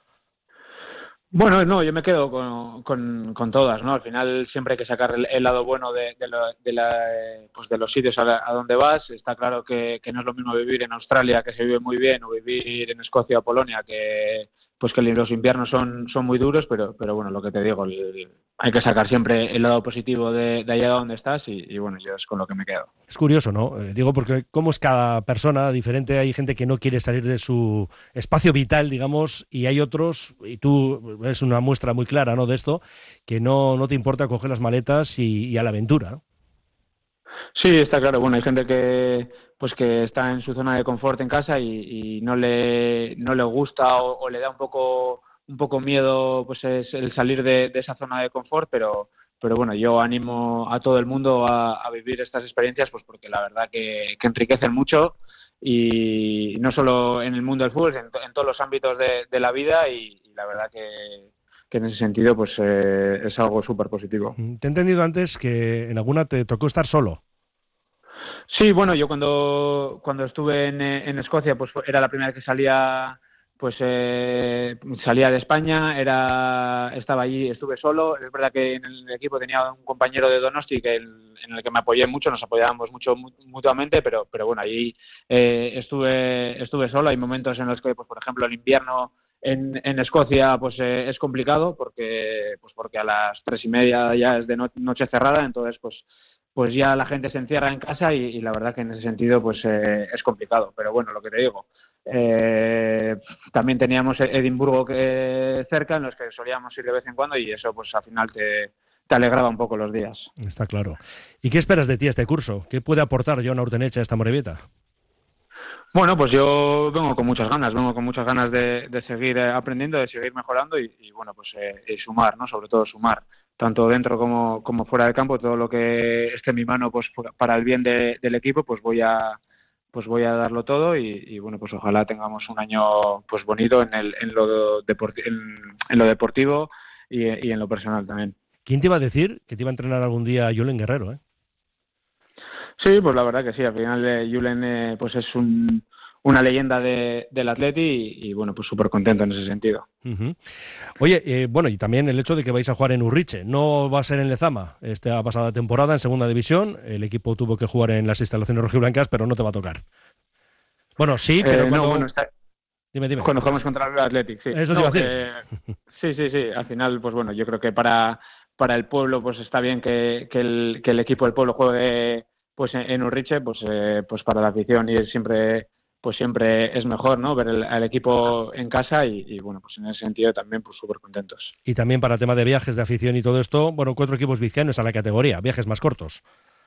Bueno, no, yo me quedo con, con, con todas, ¿no? Al final siempre hay que sacar el, el lado bueno de, de, lo, de, la, pues de los sitios a, la, a donde vas. Está claro que, que no es lo mismo vivir en Australia, que se vive muy bien, o vivir en Escocia o Polonia, que pues que los inviernos son, son muy duros, pero, pero bueno, lo que te digo, el, hay que sacar siempre el lado positivo de, de allá donde estás y, y bueno, yo es con lo que me quedo. Es curioso, ¿no? Eh, digo, porque como es cada persona diferente, hay gente que no quiere salir de su espacio vital, digamos, y hay otros, y tú es una muestra muy clara, ¿no?, de esto, que no, no te importa coger las maletas y, y a la aventura. Sí, está claro. Bueno, hay gente que pues que está en su zona de confort en casa y, y no le no le gusta o, o le da un poco un poco miedo pues es el salir de, de esa zona de confort, pero pero bueno, yo animo a todo el mundo a, a vivir estas experiencias pues porque la verdad que, que enriquecen mucho y no solo en el mundo del fútbol, en, en todos los ámbitos de, de la vida y, y la verdad que que en ese sentido pues eh, es algo súper positivo. Te he entendido antes que en alguna te tocó estar solo. Sí, bueno, yo cuando cuando estuve en, en Escocia pues era la primera vez que salía pues eh, salía de España, era estaba allí, estuve solo. Es verdad que en el equipo tenía un compañero de Donosti que el, en el que me apoyé mucho, nos apoyábamos mucho mutuamente, pero pero bueno, allí eh, estuve estuve solo. Hay momentos en los que pues por ejemplo el invierno En, en Escocia pues eh, es complicado porque pues porque a las tres y media ya es de no, noche cerrada, entonces pues pues ya la gente se encierra en casa y, y la verdad que en ese sentido pues eh, es complicado, pero bueno, lo que te digo, eh, también teníamos Edimburgo que, cerca en los que solíamos ir de vez en cuando y eso pues al final te, te alegraba un poco los días. Está claro. ¿Y qué esperas de ti este curso? ¿Qué puede aportar Jon Aurtenetxe a esta Amorebieta? Bueno, pues yo vengo con muchas ganas, vengo con muchas ganas de, de seguir aprendiendo, de seguir mejorando y, y bueno, pues eh, y sumar, ¿no? Sobre todo sumar, tanto dentro como, como fuera del campo, todo lo que esté en mi mano, pues para el bien de, del equipo, pues voy a pues voy a darlo todo y, y bueno, pues ojalá tengamos un año pues bonito en el en lo deporti- en, en lo deportivo y, y en lo personal también. ¿Quién te iba a decir que te iba a entrenar algún día Julen Guerrero, eh? Sí, pues la verdad que sí. Al final eh, Julen eh, pues es un, una leyenda de, del Atleti y, y bueno, pues súper contento en ese sentido. Uh-huh. Oye, eh, bueno, y también el hecho de que vais a jugar en Urriche. No va a ser en Lezama esta pasada temporada en segunda división. El equipo tuvo que jugar en las instalaciones rojiblancas, pero no te va a tocar. Bueno, sí, pero eh, cuando... no, bueno, está... Dime, dime. Cuando jugamos contra el Athletic, sí. Eso te no, iba a decir. eh, sí, sí, sí. Al final, pues bueno, yo creo que para, para el pueblo pues está bien que, que, el, que el equipo del pueblo juegue pues en, en Urriche, pues eh, pues para la afición y siempre pues siempre es mejor, ¿no? Ver el, al equipo en casa y, y bueno, pues en ese sentido también pues súper contentos. Y también para tema de viajes, de afición y todo esto, bueno, cuatro equipos vizcaínos a la categoría, viajes más cortos.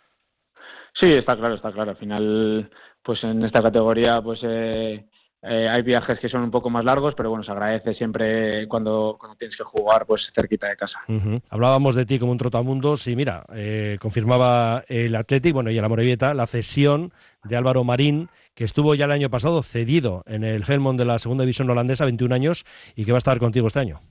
Sí, está claro, está claro. Al final, pues en esta categoría, pues eh, eh, hay viajes que son un poco más largos, pero bueno, se agradece siempre cuando, cuando tienes que jugar pues cerquita de casa. Uh-huh. Hablábamos de ti como un trotamundos y mira, eh, confirmaba el Athletic, bueno, y el Amorebieta, la cesión de Álvaro Marín, que estuvo ya el año pasado cedido en el Helmond de la segunda división holandesa, veintiún años, y que va a estar contigo este año.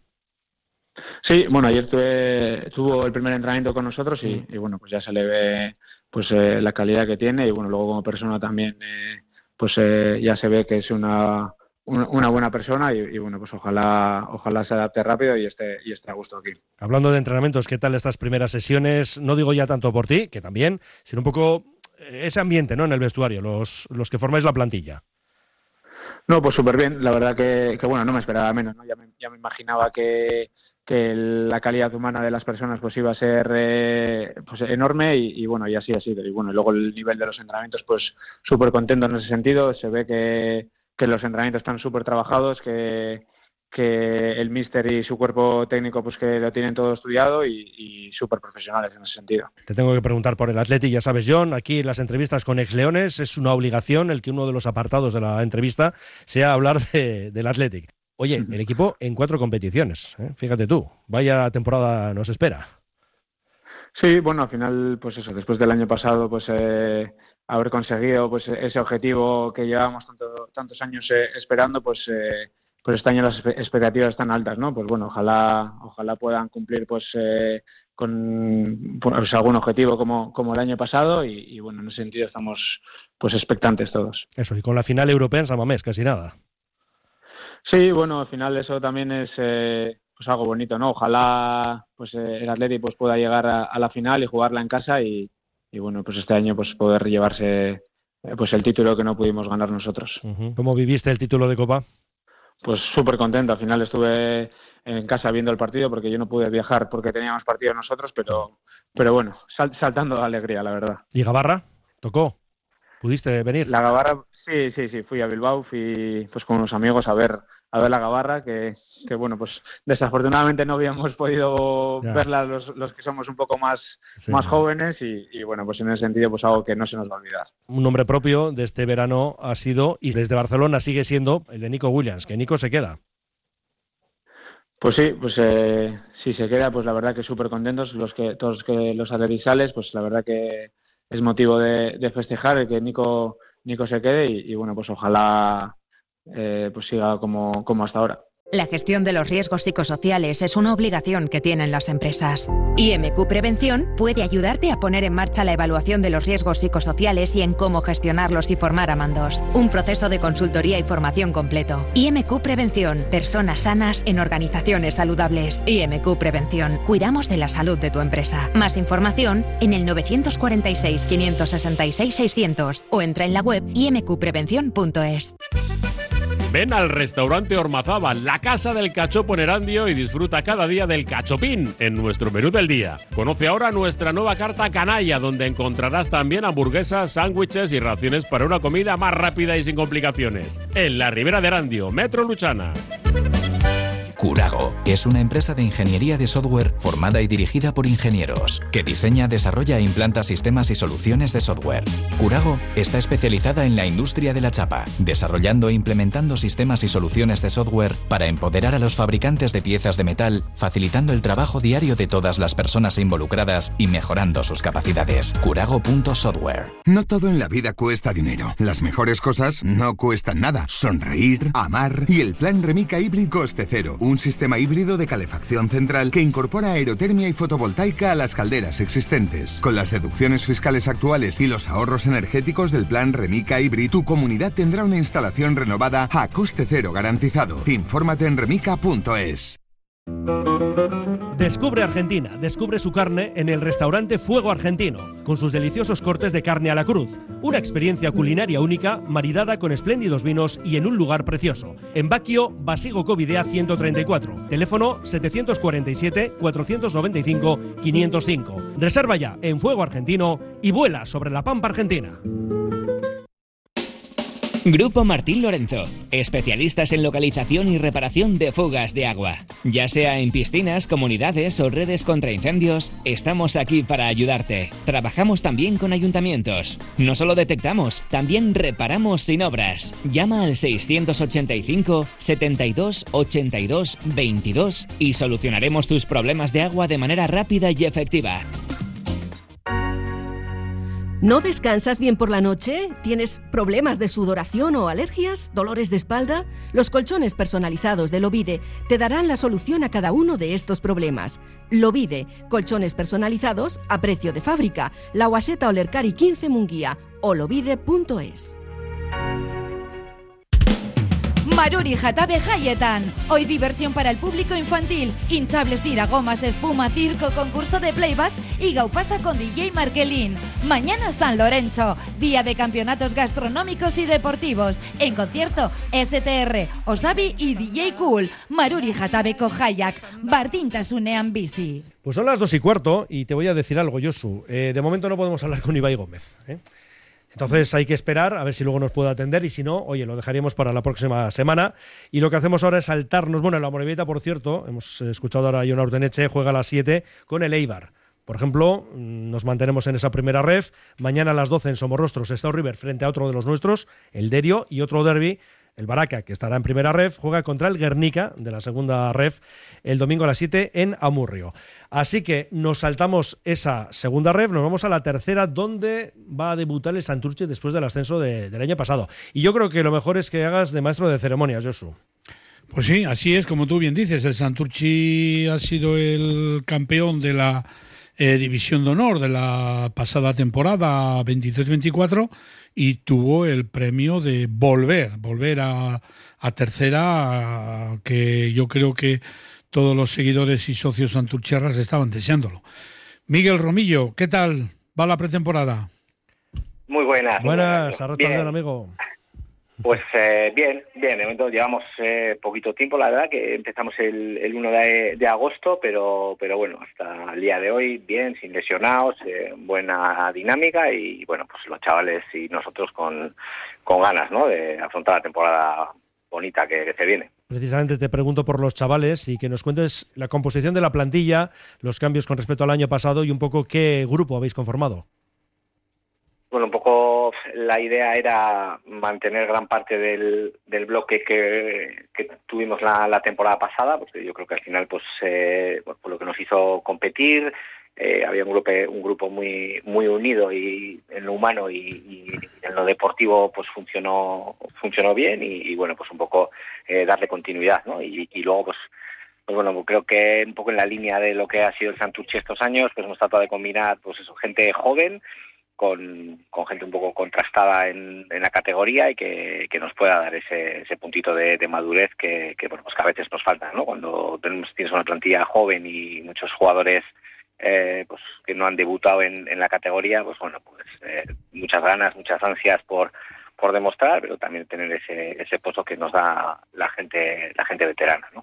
Sí, bueno, ayer tuve, tuvo el primer entrenamiento con nosotros y, y bueno, pues ya se le ve pues eh, la calidad que tiene y bueno, luego como persona también eh, pues eh, ya se ve que es una, una, una buena persona y, y bueno, pues ojalá ojalá se adapte rápido y esté, y esté a gusto aquí. Hablando de entrenamientos, ¿qué tal estas primeras sesiones? No digo ya tanto por ti, que también, sino un poco ese ambiente, ¿no? En el vestuario, los, los que formáis la plantilla. No, pues súper bien, la verdad que, que bueno, no me esperaba menos, ¿no? Ya me, ya me imaginaba que que la calidad humana de las personas pues iba a ser eh, pues enorme y, y bueno, y así ha sido. Y bueno, y luego el nivel de los entrenamientos, pues súper contento en ese sentido. Se ve que, que los entrenamientos están súper trabajados, que, que el míster y su cuerpo técnico pues que lo tienen todo estudiado y, y súper profesionales en ese sentido. Te tengo que preguntar por el Athletic, ya sabes, Jon, aquí en las entrevistas con ex Leones es una obligación el que uno de los apartados de la entrevista sea hablar de, del Athletic. Oye, el equipo en cuatro competiciones, ¿eh? Fíjate tú, vaya temporada nos espera. Sí, bueno, al final, pues eso, después del año pasado, pues eh, haber conseguido pues ese objetivo que llevábamos tanto, tantos años eh, esperando, pues eh, pues este año las expectativas están altas, ¿no? Pues bueno, ojalá ojalá puedan cumplir pues eh, con pues, algún objetivo como, como el año pasado y, y bueno, en ese sentido estamos pues expectantes todos. Eso, y con la final europea en San Mamés, casi nada. Sí, bueno, al final eso también es eh, pues algo bonito, ¿no? Ojalá pues eh, el Athletic pues pueda llegar a, a la final y jugarla en casa y, y bueno, pues este año pues poder llevarse eh, pues el título que no pudimos ganar nosotros. Uh-huh. ¿Cómo viviste el título de Copa? Pues súper contento. Al final estuve en casa viendo el partido porque yo no pude viajar porque teníamos partido nosotros, pero pero bueno, sal, saltando de alegría, la verdad. ¿Y Gabarra? ¿Tocó? ¿Pudiste venir? La Gabarra, sí, sí, sí. Fui a Bilbao, fui pues con unos amigos a ver a ver la Gabarra, que, que bueno, pues desafortunadamente no habíamos podido ya. verla los, los que somos un poco más, sí, más jóvenes y, y bueno, pues en ese sentido pues algo que no se nos va a olvidar. Un nombre propio de este verano ha sido, y desde Barcelona sigue siendo, el de Nico Williams, que Nico se queda. Pues sí, pues eh, si se queda, pues la verdad que súper contentos los que todos que los atletisales, pues la verdad que es motivo de, de festejar el que Nico Nico se quede y, y bueno, pues ojalá eh, pues siga como, como hasta ahora. La gestión de los riesgos psicosociales es una obligación que tienen las empresas. I M Q Prevención puede ayudarte a poner en marcha la evaluación de los riesgos psicosociales y en cómo gestionarlos y formar a mandos. Un proceso de consultoría y formación completo. I M Q Prevención. Personas sanas en organizaciones saludables. I M Q Prevención. Cuidamos de la salud de tu empresa. Más información en el nueve cuatro seis, cinco seis seis, seiscientos o entra en la web i m q prevención punto es. Ven al restaurante Ormazábal, la casa del cachopo en Erandio y disfruta cada día del cachopín en nuestro menú del día. Conoce ahora nuestra nueva carta canalla, donde encontrarás también hamburguesas, sándwiches y raciones para una comida más rápida y sin complicaciones. En la Ribera de Erandio, Metro Luchana. Curago es una empresa de ingeniería de software formada y dirigida por ingenieros, que diseña, desarrolla e implanta sistemas y soluciones de software. Curago está especializada en la industria de la chapa, desarrollando e implementando sistemas y soluciones de software para empoderar a los fabricantes de piezas de metal, facilitando el trabajo diario de todas las personas involucradas y mejorando sus capacidades. Curago punto software. No todo en la vida cuesta dinero. Las mejores cosas no cuestan nada. Sonreír, amar y el plan Remica Hybrid Coste Cero. Un sistema híbrido de calefacción central que incorpora aerotermia y fotovoltaica a las calderas existentes. Con las deducciones fiscales actuales y los ahorros energéticos del plan Remica Hybrid, tu comunidad tendrá una instalación renovada a coste cero garantizado. Infórmate en remica punto es. Descubre Argentina, descubre su carne en el restaurante Fuego Argentino, con sus deliciosos cortes de carne a la cruz. Una experiencia culinaria única, maridada con espléndidos vinos y en un lugar precioso. En Baquio, Basigo Covidea ciento treinta y cuatro. Teléfono setecientos cuarenta y siete, cuatrocientos noventa y cinco, quinientos cinco. Reserva ya en Fuego Argentino y vuela sobre la pampa argentina. Grupo Martín Lorenzo, especialistas en localización y reparación de fugas de agua. Ya sea en piscinas, comunidades o redes contra incendios, estamos aquí para ayudarte. Trabajamos también con ayuntamientos. No solo detectamos, también reparamos sin obras. Llama al seiscientos ochenta y cinco, setenta y dos, ochenta y dos, veintidós y solucionaremos tus problemas de agua de manera rápida y efectiva. ¿No descansas bien por la noche? ¿Tienes problemas de sudoración o alergias? ¿Dolores de espalda? Los colchones personalizados de Lovide te darán la solución a cada uno de estos problemas. Lovide, colchones personalizados a precio de fábrica. La Guaseta Olercari quince Munguía o lovide punto es. Maruri Jatabe Hayetan. Hoy diversión para el público infantil. Hinchables, tiragomas, espuma, circo, concurso de playback y gaupasa con D J Markelín. Mañana San Lorenzo, día de campeonatos gastronómicos y deportivos. En concierto, S T R, Osabi y D J Cool. Maruri Jatabe Hayak. Bardintas unean bici. Pues son las dos y cuarto y te voy a decir algo, Josu. Eh, de momento no podemos hablar con Ibai Gómez, ¿eh? Entonces hay que esperar a ver si luego nos puede atender y si no, oye, lo dejaríamos para la próxima semana. Y lo que hacemos ahora es saltarnos. Bueno, en la Morevieta, por cierto, hemos escuchado ahora a Jon Urteneche, juega a las siete con el Eibar. Por ejemplo, nos mantenemos en esa primera ref. Mañana a las doce en Somorrostros está River frente a otro de los nuestros, el Derio, y otro derbi. El Baraka, que estará en primera ref, juega contra el Guernica de la segunda ref el domingo a las siete en Amurrio. Así que nos saltamos esa segunda ref, nos vamos a la tercera, donde va a debutar el Santurce después del ascenso de, del año pasado. Y yo creo que lo mejor es que hagas de maestro de ceremonias, Josu. Pues sí, así es, como tú bien dices. El Santurce ha sido el campeón de la eh, División de Honor de la pasada temporada veintitrés veinticuatro y tuvo el premio de volver, volver a, a tercera, a, que yo creo que todos los seguidores y socios santurcherras estaban deseándolo. Miguel Romillo, ¿qué tal va la pretemporada? Muy buenas. Buenas, arrastrando, amigo. Pues eh, bien, bien, de momento llevamos eh, poquito tiempo, la verdad, que empezamos el, el uno de, de agosto, pero pero bueno, hasta el día de hoy, bien, sin lesionados, eh, buena dinámica y bueno, pues los chavales y nosotros con, con ganas, ¿no?, de afrontar la temporada bonita que, que se viene. Precisamente te pregunto por los chavales y que nos cuentes la composición de la plantilla, los cambios con respecto al año pasado y un poco qué grupo habéis conformado. Bueno, un poco la idea era mantener gran parte del, del bloque que, que tuvimos la, la temporada pasada, porque yo creo que al final, pues, eh, por, por lo que nos hizo competir, eh, había un grupo, un grupo muy muy unido y en lo humano y, y en lo deportivo, pues funcionó funcionó bien y, y bueno, pues un poco eh, darle continuidad, ¿no? Y, y luego, pues, pues bueno, creo que un poco en la línea de lo que ha sido el Santurce estos años, pues hemos tratado de combinar, pues eso, gente joven Con, con gente un poco contrastada en, en la categoría y que, que nos pueda dar ese, ese puntito de, de madurez que, que, bueno, pues que a veces nos falta, ¿no? Cuando tenemos, tienes una plantilla joven y muchos jugadores eh, pues que no han debutado en, en la categoría, pues bueno, pues eh, muchas ganas, muchas ansias por por demostrar, pero también tener ese ese pozo que nos da la gente la gente veterana, ¿no?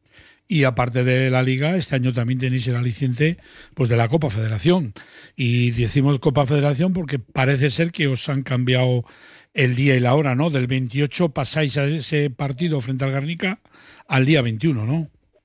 Y aparte de la Liga, este año también tenéis el aliciente, pues, de la Copa Federación. Y decimos Copa Federación porque parece ser que os han cambiado el día y la hora, ¿no? Del veintiocho pasáis a ese partido frente al Guernica al día veintiuno, ¿no?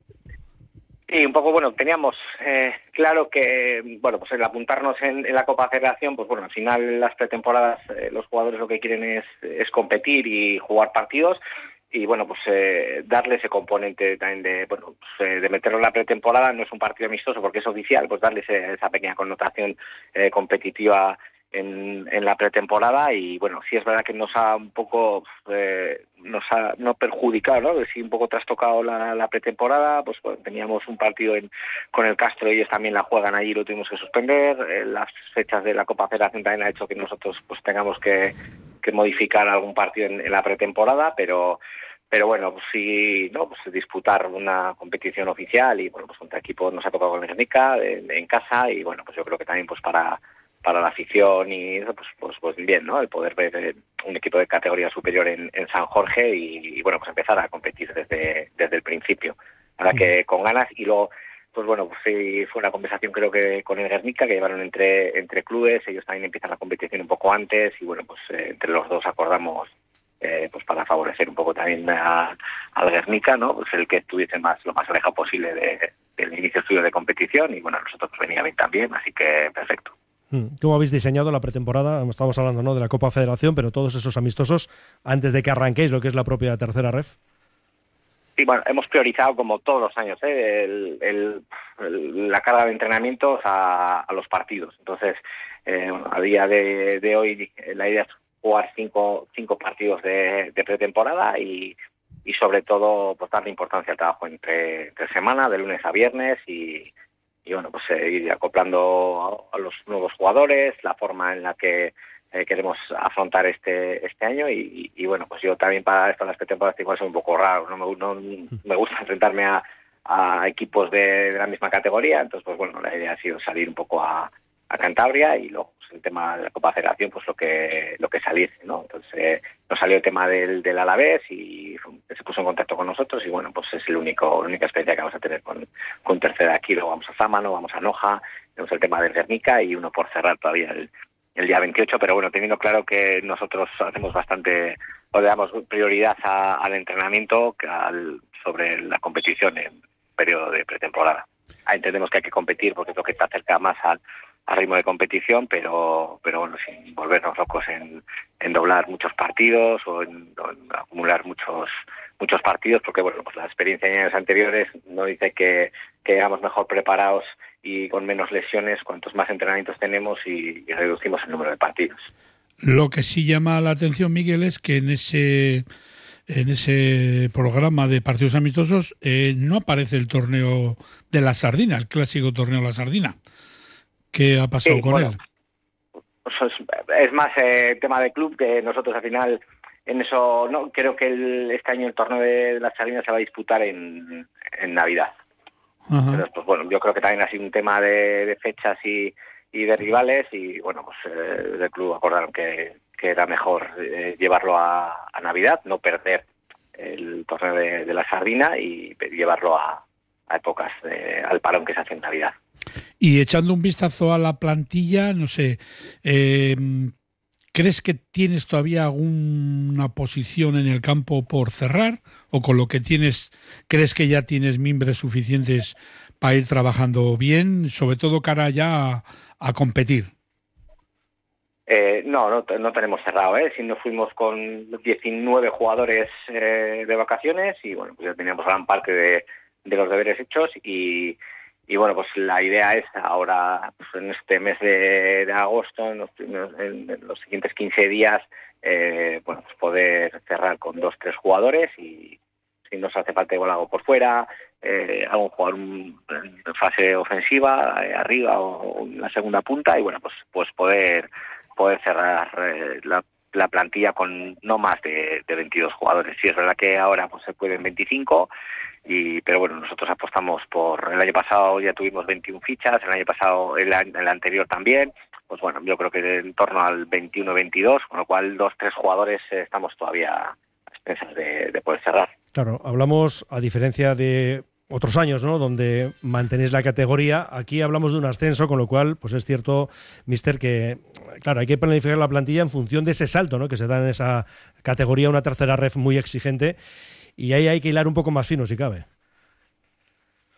Sí, un poco, bueno, teníamos eh, claro que, bueno, pues el apuntarnos en, en la Copa Federación, pues bueno, al final las pretemporadas eh, los jugadores lo que quieren es, es competir y jugar partidos y, bueno, pues eh, darle ese componente también de, bueno, pues, eh, de meterlo en la pretemporada, no es un partido amistoso porque es oficial, pues darle ese, esa pequeña connotación eh, competitiva en, en la pretemporada y, bueno, sí es verdad que nos ha un poco, eh, nos ha no perjudicado, ¿no? Sí un poco trastocado la, la pretemporada, pues bueno, teníamos un partido en, con el Castro, ellos también la juegan allí, lo tuvimos que suspender, eh, las fechas de la Copa Federación también ha hecho que nosotros pues tengamos que, que modificar algún partido en, en la pretemporada, pero pero bueno, pues sí, no, pues disputar una competición oficial y bueno, pues contra equipos nos ha tocado con el Guernica en, en casa y bueno, pues yo creo que también pues para para la afición y eso, pues, pues, pues bien, ¿no? El poder ver eh, un equipo de categoría superior en, en San Jorge y, y, bueno, pues empezar a competir desde, desde el principio. Ahora que con ganas y luego, pues bueno, pues sí, fue una conversación creo que con el Guernica, que llevaron entre, entre clubes, ellos también empiezan la competición un poco antes y bueno, pues eh, entre los dos acordamos eh, pues para favorecer un poco también a, al Guernica, ¿no? Pues el que estuviese más, lo más alejado posible de, del inicio suyo de competición y bueno, nosotros pues, venía bien también, así que perfecto. ¿Cómo habéis diseñado la pretemporada? Estamos hablando, ¿no?, de la Copa Federación, pero todos esos amistosos antes de que arranquéis lo que es la propia tercera ref. Sí, bueno, hemos priorizado como todos los años ¿eh? el, el, el, la carga de entrenamientos a, a los partidos. Entonces, eh, a día de, de hoy la idea es jugar cinco, cinco partidos de, de pretemporada y, y sobre todo pues darle importancia al trabajo entre, entre semana, de lunes a viernes y y bueno, pues eh, ir acoplando a, a los nuevos jugadores, la forma en la que eh, queremos afrontar este este año y, y, y bueno, pues yo también para esto las pretemporadas igual son un poco raro, no me, no, me gusta enfrentarme a, a equipos de, de la misma categoría, entonces pues bueno, la idea ha sido salir un poco a, a Cantabria y luego pues, el tema de la Copa Federación, pues lo que lo que saliese, ¿no? Entonces eh, nos salió el tema del, del Alavés y se puso en contacto con nosotros y bueno, pues es el único, la única experiencia que vamos a tener con, con tercera aquí. Luego vamos a Zámano, vamos a Noja, tenemos el tema del Guernica y uno por cerrar todavía el, el día veintiocho, pero bueno, teniendo claro que nosotros hacemos bastante, o le damos prioridad a, al entrenamiento al, sobre la competición en periodo de pretemporada. Ahí entendemos que hay que competir porque es lo que está cerca más al a ritmo de competición, pero pero bueno, sin volvernos locos en, en doblar muchos partidos o en, en acumular muchos muchos partidos, porque bueno, pues la experiencia en años anteriores nos dice que, que llegamos mejor preparados y con menos lesiones cuantos más entrenamientos tenemos y, y reducimos el número de partidos. Lo que sí llama la atención, Miguel, es que en ese en ese programa de partidos amistosos eh, no aparece el torneo de la Sardina, el clásico torneo de la Sardina. ¿Qué ha pasado sí, con bueno, él? Pues es más eh, tema de club, que nosotros al final en eso no creo que el, este año el torneo de las Sardinas se va a disputar en, en Navidad. Ajá. Entonces, pues bueno, yo creo que también ha sido un tema de, de fechas y, y de rivales y bueno, pues eh, del club acordaron que, que era mejor eh, llevarlo a, a Navidad, no perder el torneo de, de la Sardina y llevarlo a, a épocas, de, al parón que se hace en Navidad. Y echando un vistazo a la plantilla, no sé, eh, ¿crees que tienes todavía alguna posición en el campo por cerrar? ¿O con lo que tienes, crees que ya tienes mimbres suficientes para ir trabajando bien, sobre todo cara ya a, a competir? Eh, no, no, no tenemos cerrado, ¿eh? Si nos fuimos con diecinueve jugadores eh, de vacaciones y bueno, pues ya teníamos gran parte de, de los deberes hechos y... Y bueno, pues la idea es ahora, pues en este mes de, de agosto, en los, en, en los siguientes quince días, eh, bueno, pues poder cerrar con dos, tres jugadores y si nos hace falta igual algo por fuera, eh, algún jugador en fase ofensiva, eh, arriba o, o en la segunda punta y bueno, pues pues poder poder cerrar eh, la, la plantilla con no más de, de veintidós jugadores. Sí, es verdad que ahora pues se pueden veinticinco. Y, pero bueno, nosotros apostamos por... El año pasado ya tuvimos veintiuna fichas, el año pasado, el, el anterior también. Pues bueno, yo creo que en torno al veintiuno veintidós, con lo cual dos, tres jugadores eh, estamos todavía a expensas de, de poder cerrar. Claro, hablamos, a diferencia de otros años, ¿no?, donde mantenéis la categoría, aquí hablamos de un ascenso, con lo cual, pues es cierto, mister, que claro, hay que planificar la plantilla en función de ese salto, ¿no?, que se da en esa categoría, una tercera ref muy exigente. Y ahí hay que hilar un poco más fino, si cabe.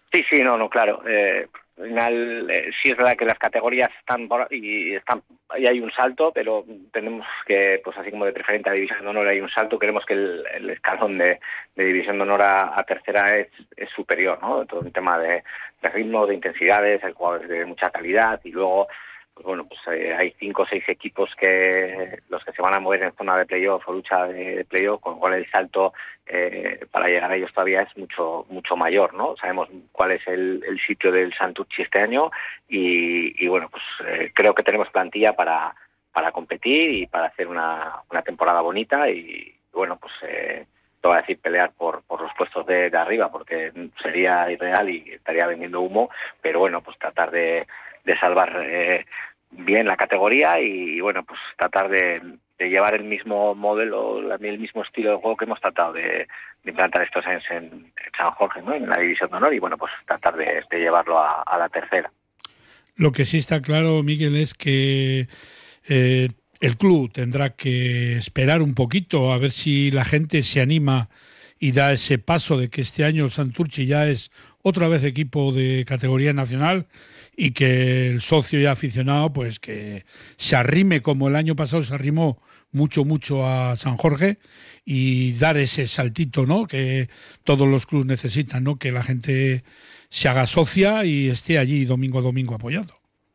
Sí, sí, no, no, claro. Eh, al final, eh, sí es verdad que las categorías están por, y están y hay un salto, pero tenemos que, pues así como de preferente a división de honor hay un salto, queremos que el, el escalón de, de división de honor a, a tercera es, es superior, ¿no? Todo un tema de, de ritmo, de intensidades, hay jugadores de mucha calidad y luego pues bueno, pues eh, hay cinco o seis equipos que los que se van a mover en zona de playoff o lucha de, de playoff, con lo cual el salto eh, para llegar a ellos todavía es mucho mucho mayor, ¿no? Sabemos cuál es el, el sitio del Santurtzi este año y, y bueno, pues eh, creo que tenemos plantilla para para competir y para hacer una, una temporada bonita y bueno, pues eh, te voy a decir pelear por, por los puestos de, de arriba porque sería irreal y estaría vendiendo humo, pero bueno, pues tratar de, de salvar eh, bien la categoría y, y bueno, pues tratar de, de llevar el mismo modelo, el mismo estilo de juego que hemos tratado de, de implantar estos años en, en San Jorge, ¿no? En la división de honor y bueno, pues tratar de, de llevarlo a, a la tercera. Lo que sí está claro, Miguel, es que eh, el club tendrá que esperar un poquito a ver si la gente se anima y da ese paso de que este año el Santurtzi ya es otra vez equipo de categoría nacional y que el socio ya aficionado pues que se arrime como el año pasado se arrimó mucho mucho a San Jorge y dar ese saltito, ¿no? Que todos los clubes necesitan, ¿no? Que la gente se haga socia y esté allí domingo a domingo apoyando.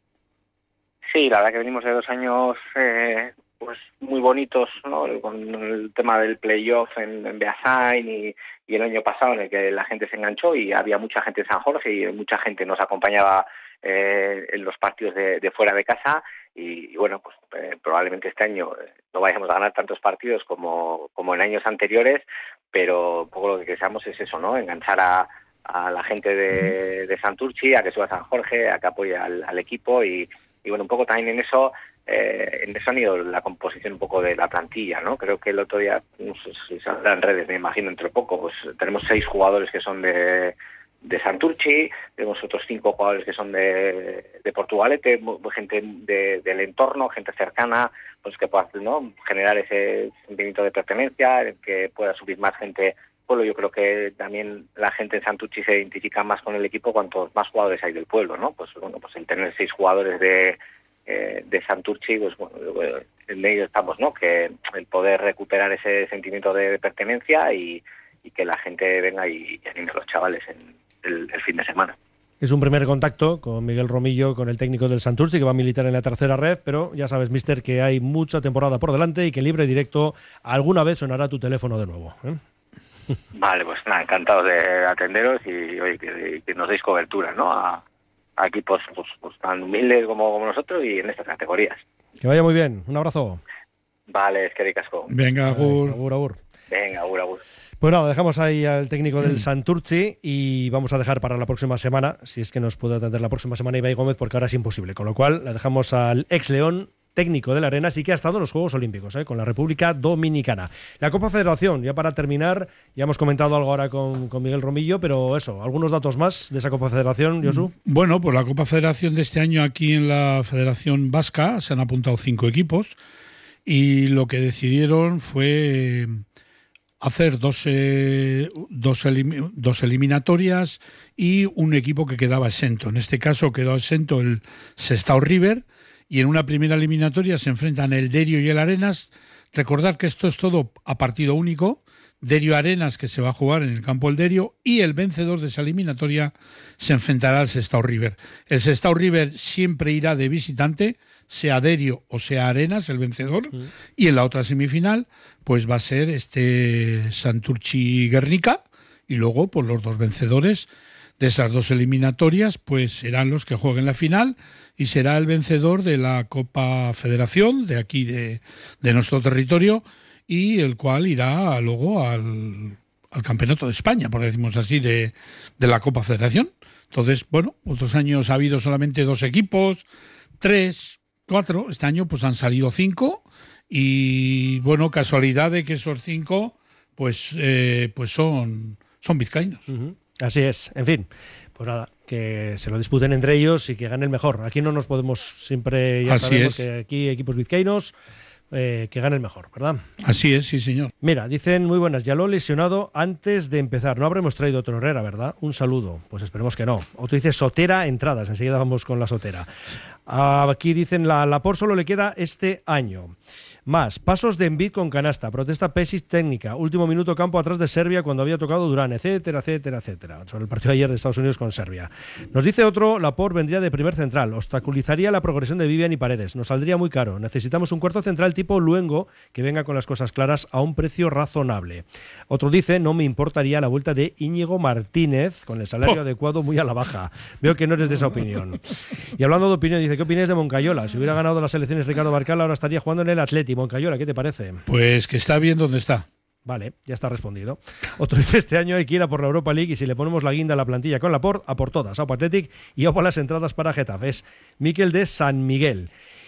Sí, la verdad que venimos de dos años eh, pues muy bonitos, ¿no? Con el tema del playoff en, en Beasain y, y el año pasado en el que la gente se enganchó y había mucha gente en San Jorge y mucha gente nos acompañaba eh, en los partidos de, de fuera de casa y, y bueno, pues eh, probablemente este año no vayamos a ganar tantos partidos como, como en años anteriores, pero un poco lo que deseamos es eso, ¿no? Enganchar a, a la gente de, de Santurtzi, a que suba a San Jorge, a que apoye al, al equipo y Y bueno, un poco también en eso, eh, en eso han ido la composición un poco de la plantilla, ¿no? Creo que el otro día, no sé si saldrá en redes, me imagino, entre poco, pues tenemos seis jugadores que son de, de Santurtzi, tenemos otros cinco jugadores que son de, de Portugalete, gente de, del entorno, gente cercana, pues que pueda, ¿no? Generar ese sentimiento de pertenencia, que pueda subir más gente. Pueblo, yo creo que también la gente en Santurtzi se identifica más con el equipo cuantos más jugadores hay del pueblo, ¿no? Pues bueno, pues el tener seis jugadores de eh, de Santurtzi, pues bueno, en medio estamos, ¿no? Que el poder recuperar ese sentimiento de, de pertenencia y, y que la gente venga y, y anime a los chavales en el, el fin de semana. Es un primer contacto con Miguel Romillo, con el técnico del Santurtzi, que va a militar en la tercera red, pero ya sabes, mister, que hay mucha temporada por delante y que en libre directo alguna vez sonará tu teléfono de nuevo, ¿eh? Vale, pues nada, encantados de atenderos y oye, que, que nos deis cobertura, ¿no? A, a equipos pues, pues tan humildes como, como nosotros y en estas categorías. Que vaya muy bien, un abrazo. Vale, es que ricasco. Venga, agur. Agur, agur. Venga, agur, agur. Pues nada, dejamos ahí al técnico del Santurtzi y vamos a dejar para la próxima semana, si es que nos puede atender la próxima semana Ibai Gómez, porque ahora es imposible, con lo cual la dejamos al ex León, técnico de la Arena, sí que ha estado en los Juegos Olímpicos, ¿eh? Con la República Dominicana. La Copa Federación, ya para terminar, ya hemos comentado algo ahora con, con Miguel Romillo, pero eso, algunos datos más de esa Copa Federación, Josu. Bueno, pues la Copa Federación de este año aquí en la Federación Vasca se han apuntado cinco equipos y lo que decidieron fue hacer dos, eh, dos, elim- dos eliminatorias y un equipo que quedaba exento. En este caso quedó exento el Sestao River. Y en una primera eliminatoria se enfrentan el Derio y el Arenas. Recordad que esto es todo a partido único. Derio Arenas, que se va a jugar en el campo del Derio, y el vencedor de esa eliminatoria se enfrentará al Sestao River. El Sestao River siempre irá de visitante, sea Derio o sea Arenas, el vencedor, sí. Y en la otra semifinal pues va a ser este Santurtzi Guernica, y luego pues los dos vencedores de esas dos eliminatorias pues serán los que jueguen la final y será el vencedor de la Copa Federación de aquí de, de nuestro territorio y el cual irá luego al, al Campeonato de España, por decimos así, de, de la Copa Federación. Entonces, bueno, otros años ha habido solamente dos equipos, tres, cuatro, este año pues han salido cinco y bueno, casualidad de que esos cinco pues, eh, pues son, son vizcaínos. Uh-huh. Así es, en fin, pues nada, que se lo disputen entre ellos y que gane el mejor. Aquí no nos podemos siempre, ya Así sabemos es. que aquí equipos vizcaínos, eh, que gane el mejor, ¿verdad? Así es, sí señor. Mira, dicen muy buenas, ya lo he lesionado antes de empezar. No habremos traído otro Herrera, ¿verdad? Un saludo. Pues esperemos que no. Otro dice Sotera, entradas. Enseguida vamos con la Sotera. Aquí dicen la Laporte solo le queda este año. Más, pasos de Embiid con canasta, protesta Pesic técnica, último minuto campo atrás de Serbia cuando había tocado Durán, etcétera, etcétera, etcétera. Sobre el partido de ayer de Estados Unidos con Serbia. Nos dice otro, Laporte vendría de primer central, obstaculizaría la progresión de Vivian y Paredes, nos saldría muy caro. Necesitamos un cuarto central tipo Luengo que venga con las cosas claras a un precio razonable. Otro dice, no me importaría la vuelta de Íñigo Martínez con el salario oh. adecuado muy a la baja. Veo que no eres de esa opinión. Y hablando de opinión, dice, ¿qué opinas de Moncayola? Si hubiera ganado las elecciones Ricardo Barcal, ahora estaría jugando en el Atleti. Moncayola, ¿qué te parece? Pues que está bien donde está. Vale, ya está respondido. Otro dice, este año hay que ir a por la Europa League y si le ponemos la guinda a la plantilla con Laporte, a por todas, a por Athletic y a por las entradas para Getafe. Es Miquel de San Miguel.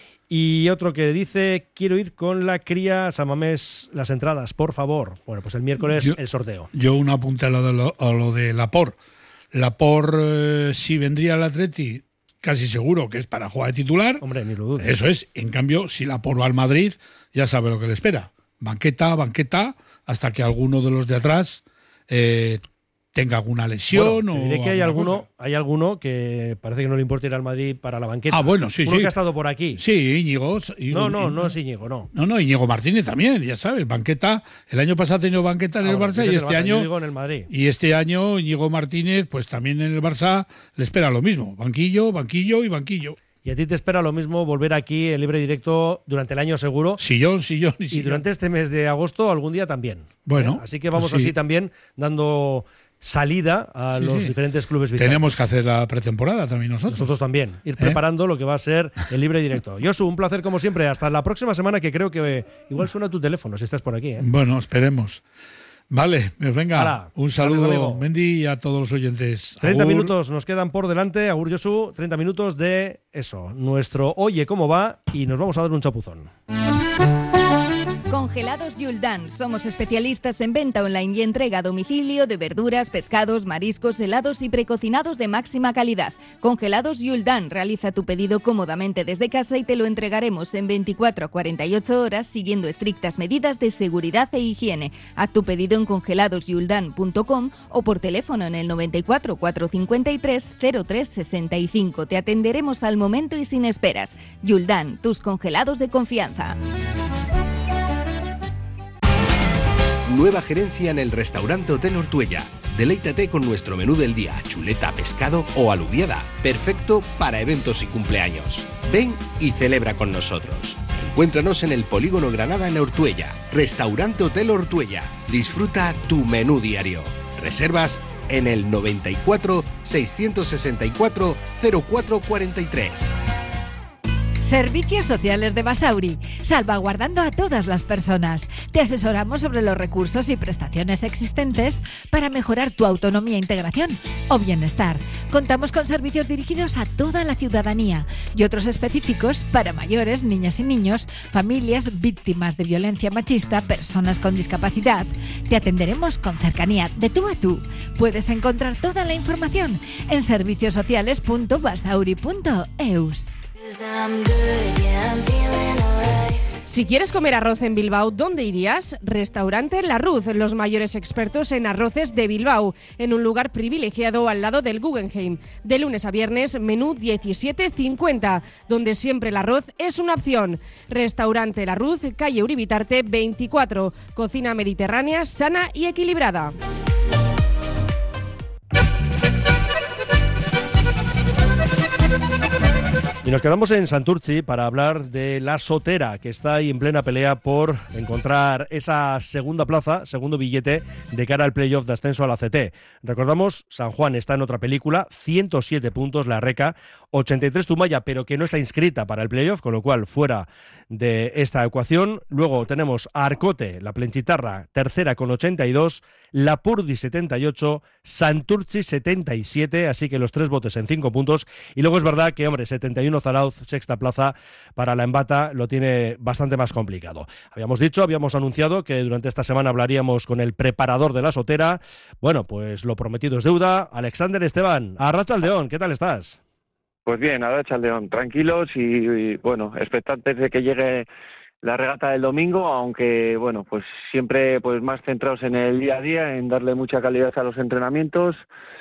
Y otro que dice, quiero ir con la cría San Mamés, las entradas, por favor. Bueno, pues el miércoles yo, el sorteo. Yo un apunte a lo de, lo, a lo de Laporte. Laporte, eh, si vendría al Atleti, casi seguro que es para jugar de titular. Hombre, ni lo dudes. Eso es. En cambio, si Laporte va al Madrid, ya sabe lo que le espera. Banqueta, banqueta, hasta que alguno de los de atrás eh, tenga alguna lesión. Bueno, te o diré que hay alguno, hay alguno que parece que no le importa ir al Madrid para la banqueta. Ah, bueno, sí, Uno sí. que ha estado por aquí. Sí, Íñigo. No, no, no es Íñigo, no. No, no, Íñigo Martínez también, ya sabes. Banqueta, el año pasado ha tenido banqueta en ah, el bueno, Barça y este Barça, año. En el Madrid. Y este año Íñigo Martínez, pues también en el Barça le espera lo mismo. Banquillo, banquillo y banquillo. Y a ti te espera lo mismo volver aquí en libre directo durante el año seguro. Sillón, sillón y sillón. Y durante este mes de agosto algún día también. Bueno. ¿Eh? Así que vamos pues sí. así también dando salida a sí, los sí. diferentes clubes vitales. Tenemos que hacer la pretemporada también nosotros. Nosotros también. Ir ¿Eh? preparando lo que va a ser el libre directo. Josu, un placer como siempre. Hasta la próxima semana que creo que igual suena tu teléfono si estás por aquí. ¿eh? Bueno, esperemos. Vale, pues venga, Hala, un saludo, amigo. Mendy, y a todos los oyentes. treinta Agur. minutos nos quedan por delante, Agur Josu, treinta minutos de eso, nuestro Oye Cómo Va, y nos vamos a dar un chapuzón. Congelados Yuldan. Somos especialistas en venta online y entrega a domicilio de verduras, pescados, mariscos, helados y precocinados de máxima calidad. Congelados Yuldan. Realiza tu pedido cómodamente desde casa y te lo entregaremos en veinticuatro a cuarenta y ocho horas siguiendo estrictas medidas de seguridad e higiene. Haz tu pedido en congelados yuldan punto com o por teléfono en el noventa y cuatro, cuatrocientos cincuenta y tres, cero tres sesenta y cinco. Te atenderemos al momento y sin esperas. Yuldan, tus congelados de confianza. Nueva gerencia en el restaurante Hotel Ortuella. Deleítate con nuestro menú del día, chuleta, pescado o alubiada. Perfecto para eventos y cumpleaños. Ven y celebra con nosotros. Encuéntranos en el Polígono Granada en Ortuella. Restaurante Hotel Ortuella. Disfruta tu menú diario. Reservas en el noventa y cuatro, seiscientos sesenta y cuatro, cero cuatro cuarenta y tres. Servicios Sociales de Basauri, salvaguardando a todas las personas. Te asesoramos sobre los recursos y prestaciones existentes para mejorar tu autonomía, integración o bienestar. Contamos con servicios dirigidos a toda la ciudadanía y otros específicos para mayores, niñas y niños, familias víctimas de violencia machista, personas con discapacidad. Te atenderemos con cercanía, de tú a tú. Puedes encontrar toda la información en servicios sociales punto basauri punto eus. Si quieres comer arroz en Bilbao, ¿dónde irías? Restaurante La Ruz, los mayores expertos en arroces de Bilbao, en un lugar privilegiado al lado del Guggenheim. De lunes a viernes, menú diecisiete cincuenta, donde siempre el arroz es una opción. Restaurante La Ruz, calle Uribitarte veinticuatro, cocina mediterránea, sana y equilibrada. Y nos quedamos en Santurtzi para hablar de la Sotera, que está ahí en plena pelea por encontrar esa segunda plaza, segundo billete de cara al playoff de ascenso a la C T. Recordamos, San Juan está en otra película, ciento siete puntos la Reca, ochenta y tres Tumaya, pero que no está inscrita para el playoff, con lo cual fuera de esta ecuación. Luego tenemos a Arcote, la Plenchitarra, tercera con ochenta y dos, Lapurdi setenta y ocho, Santurtzi setenta y siete, así que los tres botes en cinco puntos. Y luego es verdad que, hombre, setenta y uno Zarauz, sexta plaza para la Embata, lo tiene bastante más complicado. Habíamos dicho, habíamos anunciado que durante esta semana hablaríamos con el preparador de la Sotera. Bueno, pues lo prometido es deuda. Alexander Esteban, Arratsaldeon, ¿qué tal estás? Pues bien, Arratsaldeon, tranquilos y, y bueno, expectantes de que llegue la regata del domingo, aunque bueno, pues siempre pues más centrados en el día a día, en darle mucha calidad a los entrenamientos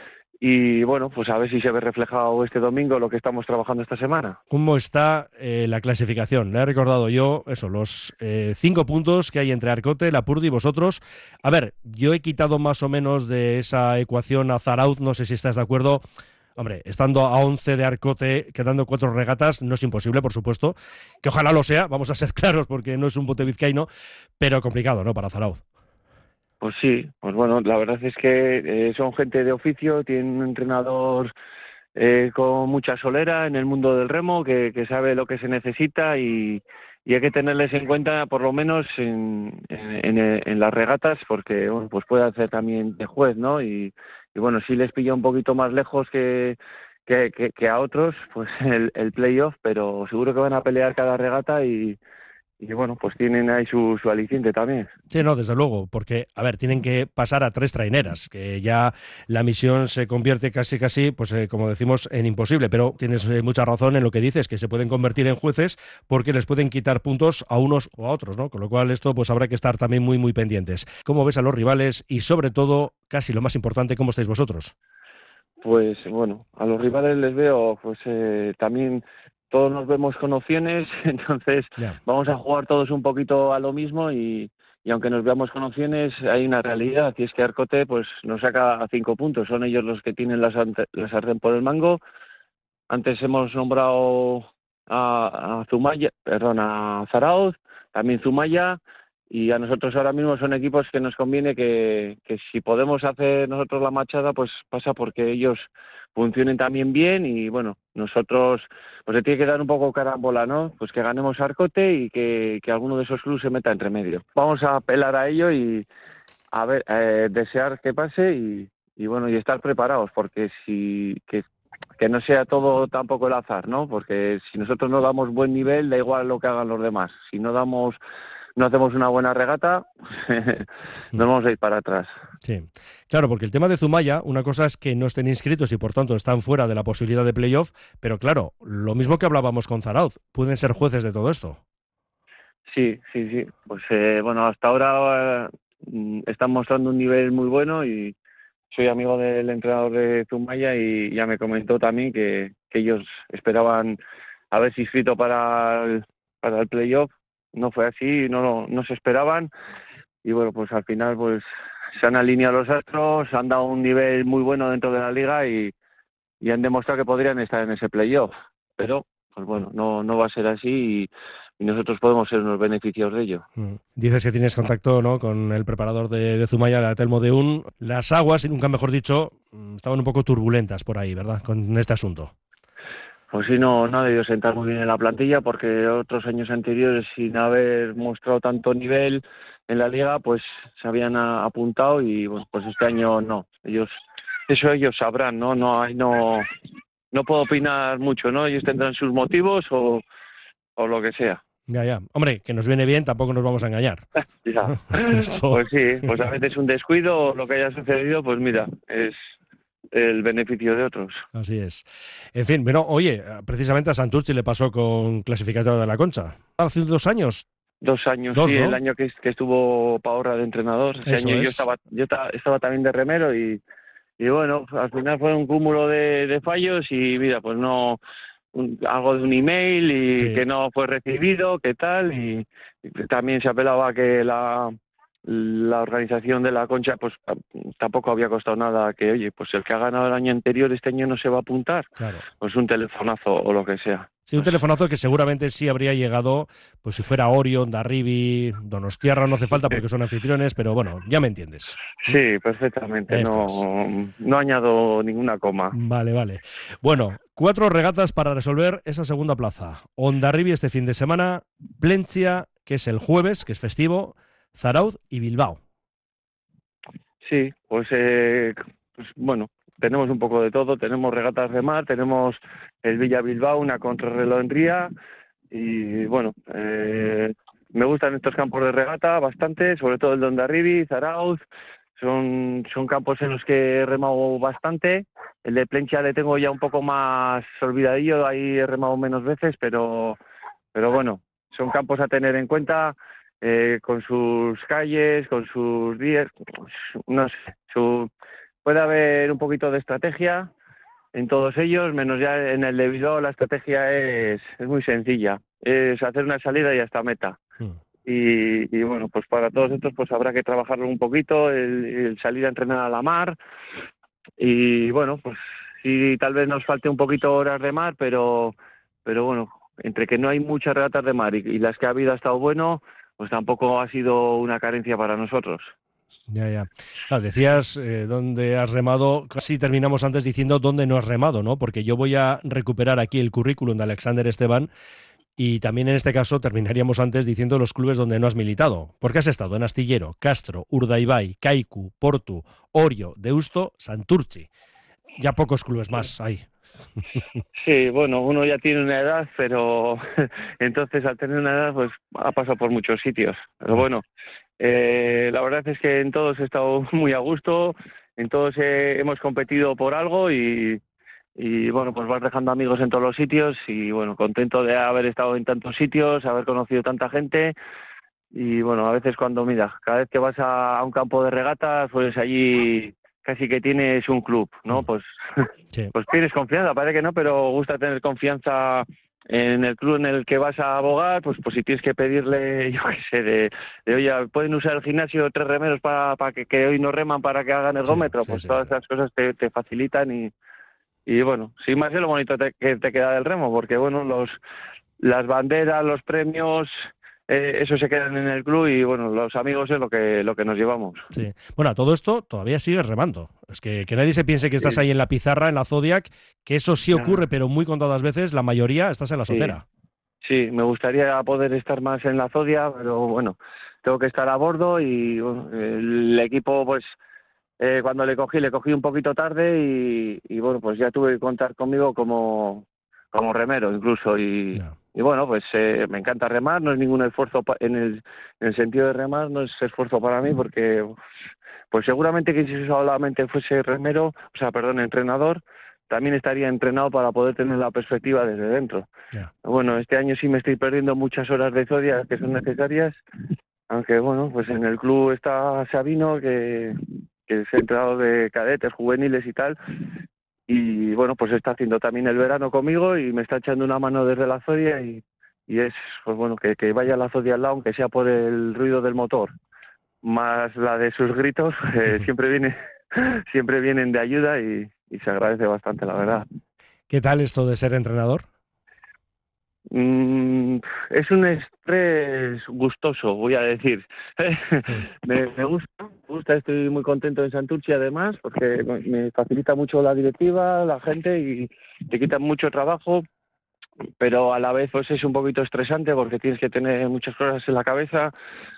y bueno, pues a ver si se ve reflejado este domingo lo que estamos trabajando esta semana. ¿Cómo está eh, la clasificación? Le he recordado yo, eso, los eh, cinco puntos que hay entre Arcote, Lapurdi y vosotros. A ver, yo he quitado más o menos de esa ecuación a Zarauz, no sé si estás de acuerdo. Hombre, estando a once de Arcote, quedando cuatro regatas, no es imposible, por supuesto, que ojalá lo sea, vamos a ser claros, porque no es un bote vizcaíno, pero complicado, ¿no?, para Zarauz. Pues sí, pues bueno, la verdad es que eh, son gente de oficio, tienen un entrenador eh, con mucha solera en el mundo del remo, que, que sabe lo que se necesita y, y hay que tenerles en cuenta por lo menos en, en, en, en las regatas, porque bueno, pues puede hacer también de juez, ¿no? Y, y bueno, si les pilla un poquito más lejos que, que, que, que a otros, pues el, el playoff, pero seguro que van a pelear cada regata y, y bueno, pues tienen ahí su, su aliciente también. Sí, no, desde luego, porque, a ver, tienen que pasar a tres traineras, que ya la misión se convierte casi, casi, pues eh, como decimos, en imposible, pero tienes eh, mucha razón en lo que dices, que se pueden convertir en jueces porque les pueden quitar puntos a unos o a otros, ¿no? Con lo cual esto pues habrá que estar también muy, muy pendientes. ¿Cómo ves a los rivales y, sobre todo, casi lo más importante, cómo estáis vosotros? Pues bueno, a los rivales les veo, pues eh, también todos nos vemos con opciones, entonces yeah. vamos a jugar todos un poquito a lo mismo y, y aunque nos veamos con opciones, hay una realidad, y es que Arcote pues nos saca a cinco puntos, son ellos los que tienen la, la sartén por el mango. Antes hemos nombrado a, a Zumaya, perdón, a Zarauz, también Zumaya, y a nosotros ahora mismo son equipos que nos conviene que, que si podemos hacer nosotros la machada, pues pasa porque ellos funcionen también bien y bueno, nosotros pues se tiene que dar un poco carambola, ¿no? Pues que ganemos Arcote y que, que alguno de esos clubes se meta entre medio. Vamos a apelar a ello y a ver, eh, desear que pase y, y bueno, y estar preparados, porque si que, que no sea todo tampoco el azar, ¿no? Porque si nosotros no damos buen nivel, da igual lo que hagan los demás. Si no damos no hacemos una buena regata, nos vamos a ir para atrás. Sí, claro, porque el tema de Zumaya, una cosa es que no estén inscritos y por tanto están fuera de la posibilidad de playoff, pero claro, lo mismo que hablábamos con Zarauz, pueden ser jueces de todo esto. Sí, sí, sí. Pues eh, bueno, hasta ahora eh, están mostrando un nivel muy bueno y soy amigo del entrenador de Zumaya y ya me comentó también que, que ellos esperaban haberse inscrito para el, para el playoff. No fue así, no, no se esperaban y bueno, pues al final pues se han alineado los astros, han dado un nivel muy bueno dentro de la liga y, y han demostrado que podrían estar en ese playoff, pero pues bueno, no, no va a ser así y, y nosotros podemos ser unos beneficios de ello. Dices que tienes contacto, ¿no?, con el preparador de, de Zumaya, Telmo Deún. Las aguas, y nunca mejor dicho, estaban un poco turbulentas por ahí, ¿verdad?, con este asunto. Pues sí, no, no ha debido sentar muy bien en la plantilla porque otros años anteriores, sin haber mostrado tanto nivel en la liga, pues se habían a, apuntado y bueno, pues este año no. Ellos, eso ellos sabrán, ¿no? No hay, no, no puedo opinar mucho, ¿no? Ellos tendrán sus motivos o, o lo que sea. Ya, ya. Hombre, que nos viene bien, tampoco nos vamos a engañar. Ya. Pues sí, pues a veces un descuido o lo que haya sucedido, pues mira, es el beneficio de otros. Así es. En fin, bueno, oye, precisamente a Santurchi le pasó con clasificatorio de la Concha. Hace dos años. Dos años, dos, sí, ¿no? El año que, que estuvo Paorra de entrenador. Ese Eso año es. yo estaba yo ta, estaba también de remero y, y bueno, al final fue un cúmulo de, de fallos y mira, pues no... Un, algo de un email y sí. que no fue recibido, qué tal, y, y también se apelaba a que la... la organización de la Concha pues tampoco había costado nada, que oye, pues el que ha ganado el año anterior este año no se va a apuntar, claro. Pues un telefonazo o lo que sea. Sí, un telefonazo que seguramente sí habría llegado, pues si fuera Orion, Darribi, Donostiarra, no hace falta porque son anfitriones, pero bueno, ya me entiendes. Sí, perfectamente, no, no añado ninguna coma. Vale, vale. Bueno, cuatro regatas para resolver esa segunda plaza. Hondarribi este fin de semana, Plencia, que es el jueves, que es festivo, Zarauz y Bilbao. Sí, pues, eh, pues bueno, tenemos un poco de todo, tenemos regatas de mar, tenemos el Villa Bilbao, una contrarreloj en Ría y bueno, eh, me gustan estos campos de regata bastante, sobre todo el de Hondarribi, Zarauz, son, son campos en los que he remado bastante, el de Plencia le tengo ya un poco más olvidadillo, ahí he remado menos veces, pero, pero bueno, son campos a tener en cuenta, eh, con sus calles, con sus días, no sé, su, puede haber un poquito de estrategia en todos ellos, menos ya en el de Bilbao la estrategia es, es muy sencilla, es hacer una salida y hasta meta. Mm. Y, y bueno, pues para todos estos pues habrá que trabajarlo un poquito, el, el salir a entrenar a la mar, y bueno, pues sí, tal vez nos falte un poquito horas de mar, pero, pero bueno, entre que no hay muchas regatas de mar y, y las que ha habido ha estado bueno, pues tampoco ha sido una carencia para nosotros. Ya, ya. Ah, decías eh, dónde has remado, casi terminamos antes diciendo dónde no has remado, ¿no? Porque yo voy a recuperar aquí el currículum de Alexander Esteban y también en este caso terminaríamos antes diciendo los clubes donde no has militado. Porque has estado en Astillero, Castro, Urdaibai, Kaiku, Portu, Orio, Deusto, Santurtzi. Ya pocos clubes más hay. Sí, bueno, uno ya tiene una edad, pero entonces al tener una edad pues ha pasado por muchos sitios. Pero bueno, eh, la verdad es que en todos he estado muy a gusto, en todos eh, hemos competido por algo y, y bueno, pues vas dejando amigos en todos los sitios y bueno, contento de haber estado en tantos sitios, haber conocido tanta gente y bueno, a veces cuando, mira, cada vez que vas a, a un campo de regatas, pues allí casi que tienes un club, ¿no? Pues, sí. Pues tienes confianza, parece que no, pero gusta tener confianza en el club en el que vas a abogar, pues pues si tienes que pedirle, yo qué sé, de, de oye, pueden usar el gimnasio tres remeros para, para que, que hoy no reman para que hagan ergómetro, sí, sí, pues sí, todas sí. esas cosas te, te facilitan y, y bueno, sin más es lo bonito te, que te queda del remo, porque bueno, los las banderas, los premios, Eh, eso se quedan en el club y bueno, los amigos es lo que lo que nos llevamos. Sí. Bueno, a todo esto todavía sigues remando. Es que, que nadie se piense que estás sí. ahí en la pizarra, en la Zodiac, que eso sí ocurre, pero muy contadas veces, la mayoría estás en la sotera. Sí, sí, me gustaría poder estar más en la Zodiac, pero bueno, tengo que estar a bordo y bueno, el equipo pues eh, cuando le cogí, le cogí un poquito tarde y, y bueno, pues ya tuve que contar conmigo como, como remero incluso y... No. Y bueno, pues eh, me encanta remar, no es ningún esfuerzo pa- en, el, en el sentido de remar, no es esfuerzo para mí porque pues seguramente que si solamente fuese remero, o sea, perdón, entrenador, también estaría entrenado para poder tener la perspectiva desde dentro. Yeah. Bueno, este año sí me estoy perdiendo muchas horas de Zodiac que son necesarias, aunque bueno, pues en el club está Sabino, que, que es entrenador de cadetes, juveniles y tal, y bueno, pues está haciendo también el verano conmigo y me está echando una mano desde la Zodia y, y es, pues bueno, que, que vaya la Zodia al lado, aunque sea por el ruido del motor, más la de sus gritos, eh, siempre viene, siempre vienen de ayuda y, y se agradece bastante, la verdad. ¿Qué tal esto de ser entrenador? Mm, es un estrés gustoso, voy a decir. me, me gusta, me gusta, estoy muy contento en Santurtzi además, porque me facilita mucho la directiva, la gente y te quitan mucho trabajo, pero a la vez pues es un poquito estresante porque tienes que tener muchas cosas en la cabeza.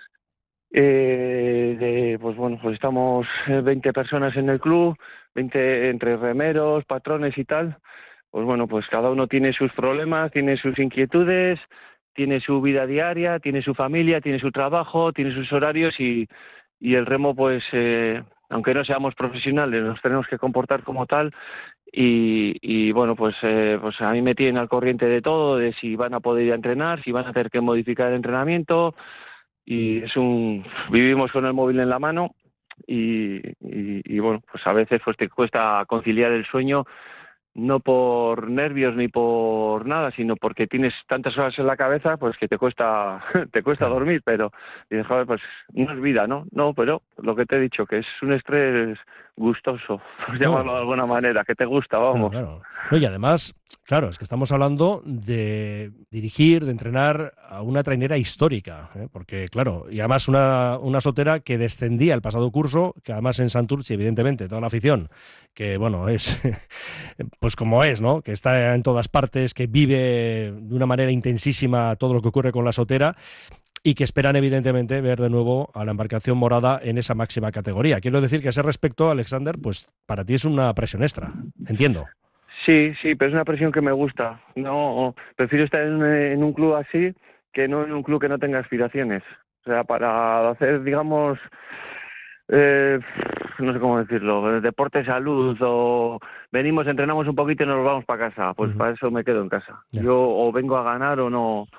Eh, de, pues bueno, pues estamos veinte personas en el club, veinte entre remeros, patrones y tal. Pues bueno, pues cada uno tiene sus problemas, tiene sus inquietudes, tiene su vida diaria, tiene su familia, tiene su trabajo, tiene sus horarios y, y el remo, pues, eh, aunque no seamos profesionales, nos tenemos que comportar como tal y, y bueno, pues, eh, pues a mí me tienen al corriente de todo, de si van a poder ir a entrenar, si van a tener que modificar el entrenamiento y es un... vivimos con el móvil en la mano y, y, y bueno, pues a veces pues te cuesta conciliar el sueño, no por nervios ni por nada, sino porque tienes tantas horas en la cabeza, pues que te cuesta te cuesta dormir, pero y joder, pues no es vida, ¿no? No, pero lo que te he dicho, que es un estrés gustoso, por no. llamarlo de alguna manera, que te gusta, vamos. Claro, claro. No, y además, claro, es que estamos hablando de dirigir, de entrenar a una trainera histórica, ¿eh? Porque, claro, y además una, una sotera que descendía el pasado curso, que además en Santurtzi, evidentemente, toda la afición, que bueno, es pues como es, ¿no? Que está en todas partes, que vive de una manera intensísima todo lo que ocurre con la sotera y que esperan evidentemente ver de nuevo a la embarcación morada en esa máxima categoría. Quiero decir que a ese respecto, Alexander, pues para ti es una presión extra, entiendo. Sí, sí, pero es una presión que me gusta. No, prefiero estar en, en un club así que no en un club que no tenga aspiraciones. O sea, para hacer, digamos, eh, no sé cómo decirlo, deporte, salud, o venimos, entrenamos un poquito y nos vamos para casa. Pues uh-huh. para eso me quedo en casa. Yeah. Yo o vengo a ganar o no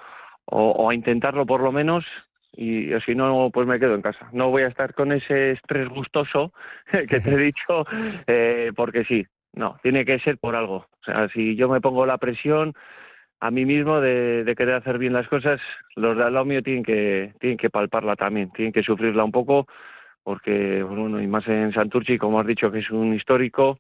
o, o a intentarlo por lo menos, y si no, pues me quedo en casa. No voy a estar con ese estrés gustoso que te he dicho, eh, porque sí, no, tiene que ser por algo. O sea, si yo me pongo la presión a mí mismo de, de querer hacer bien las cosas, los de al lado mío tienen que, tienen que palparla también, tienen que sufrirla un poco, porque, bueno, y más en Santurtzi, como has dicho, que es un histórico,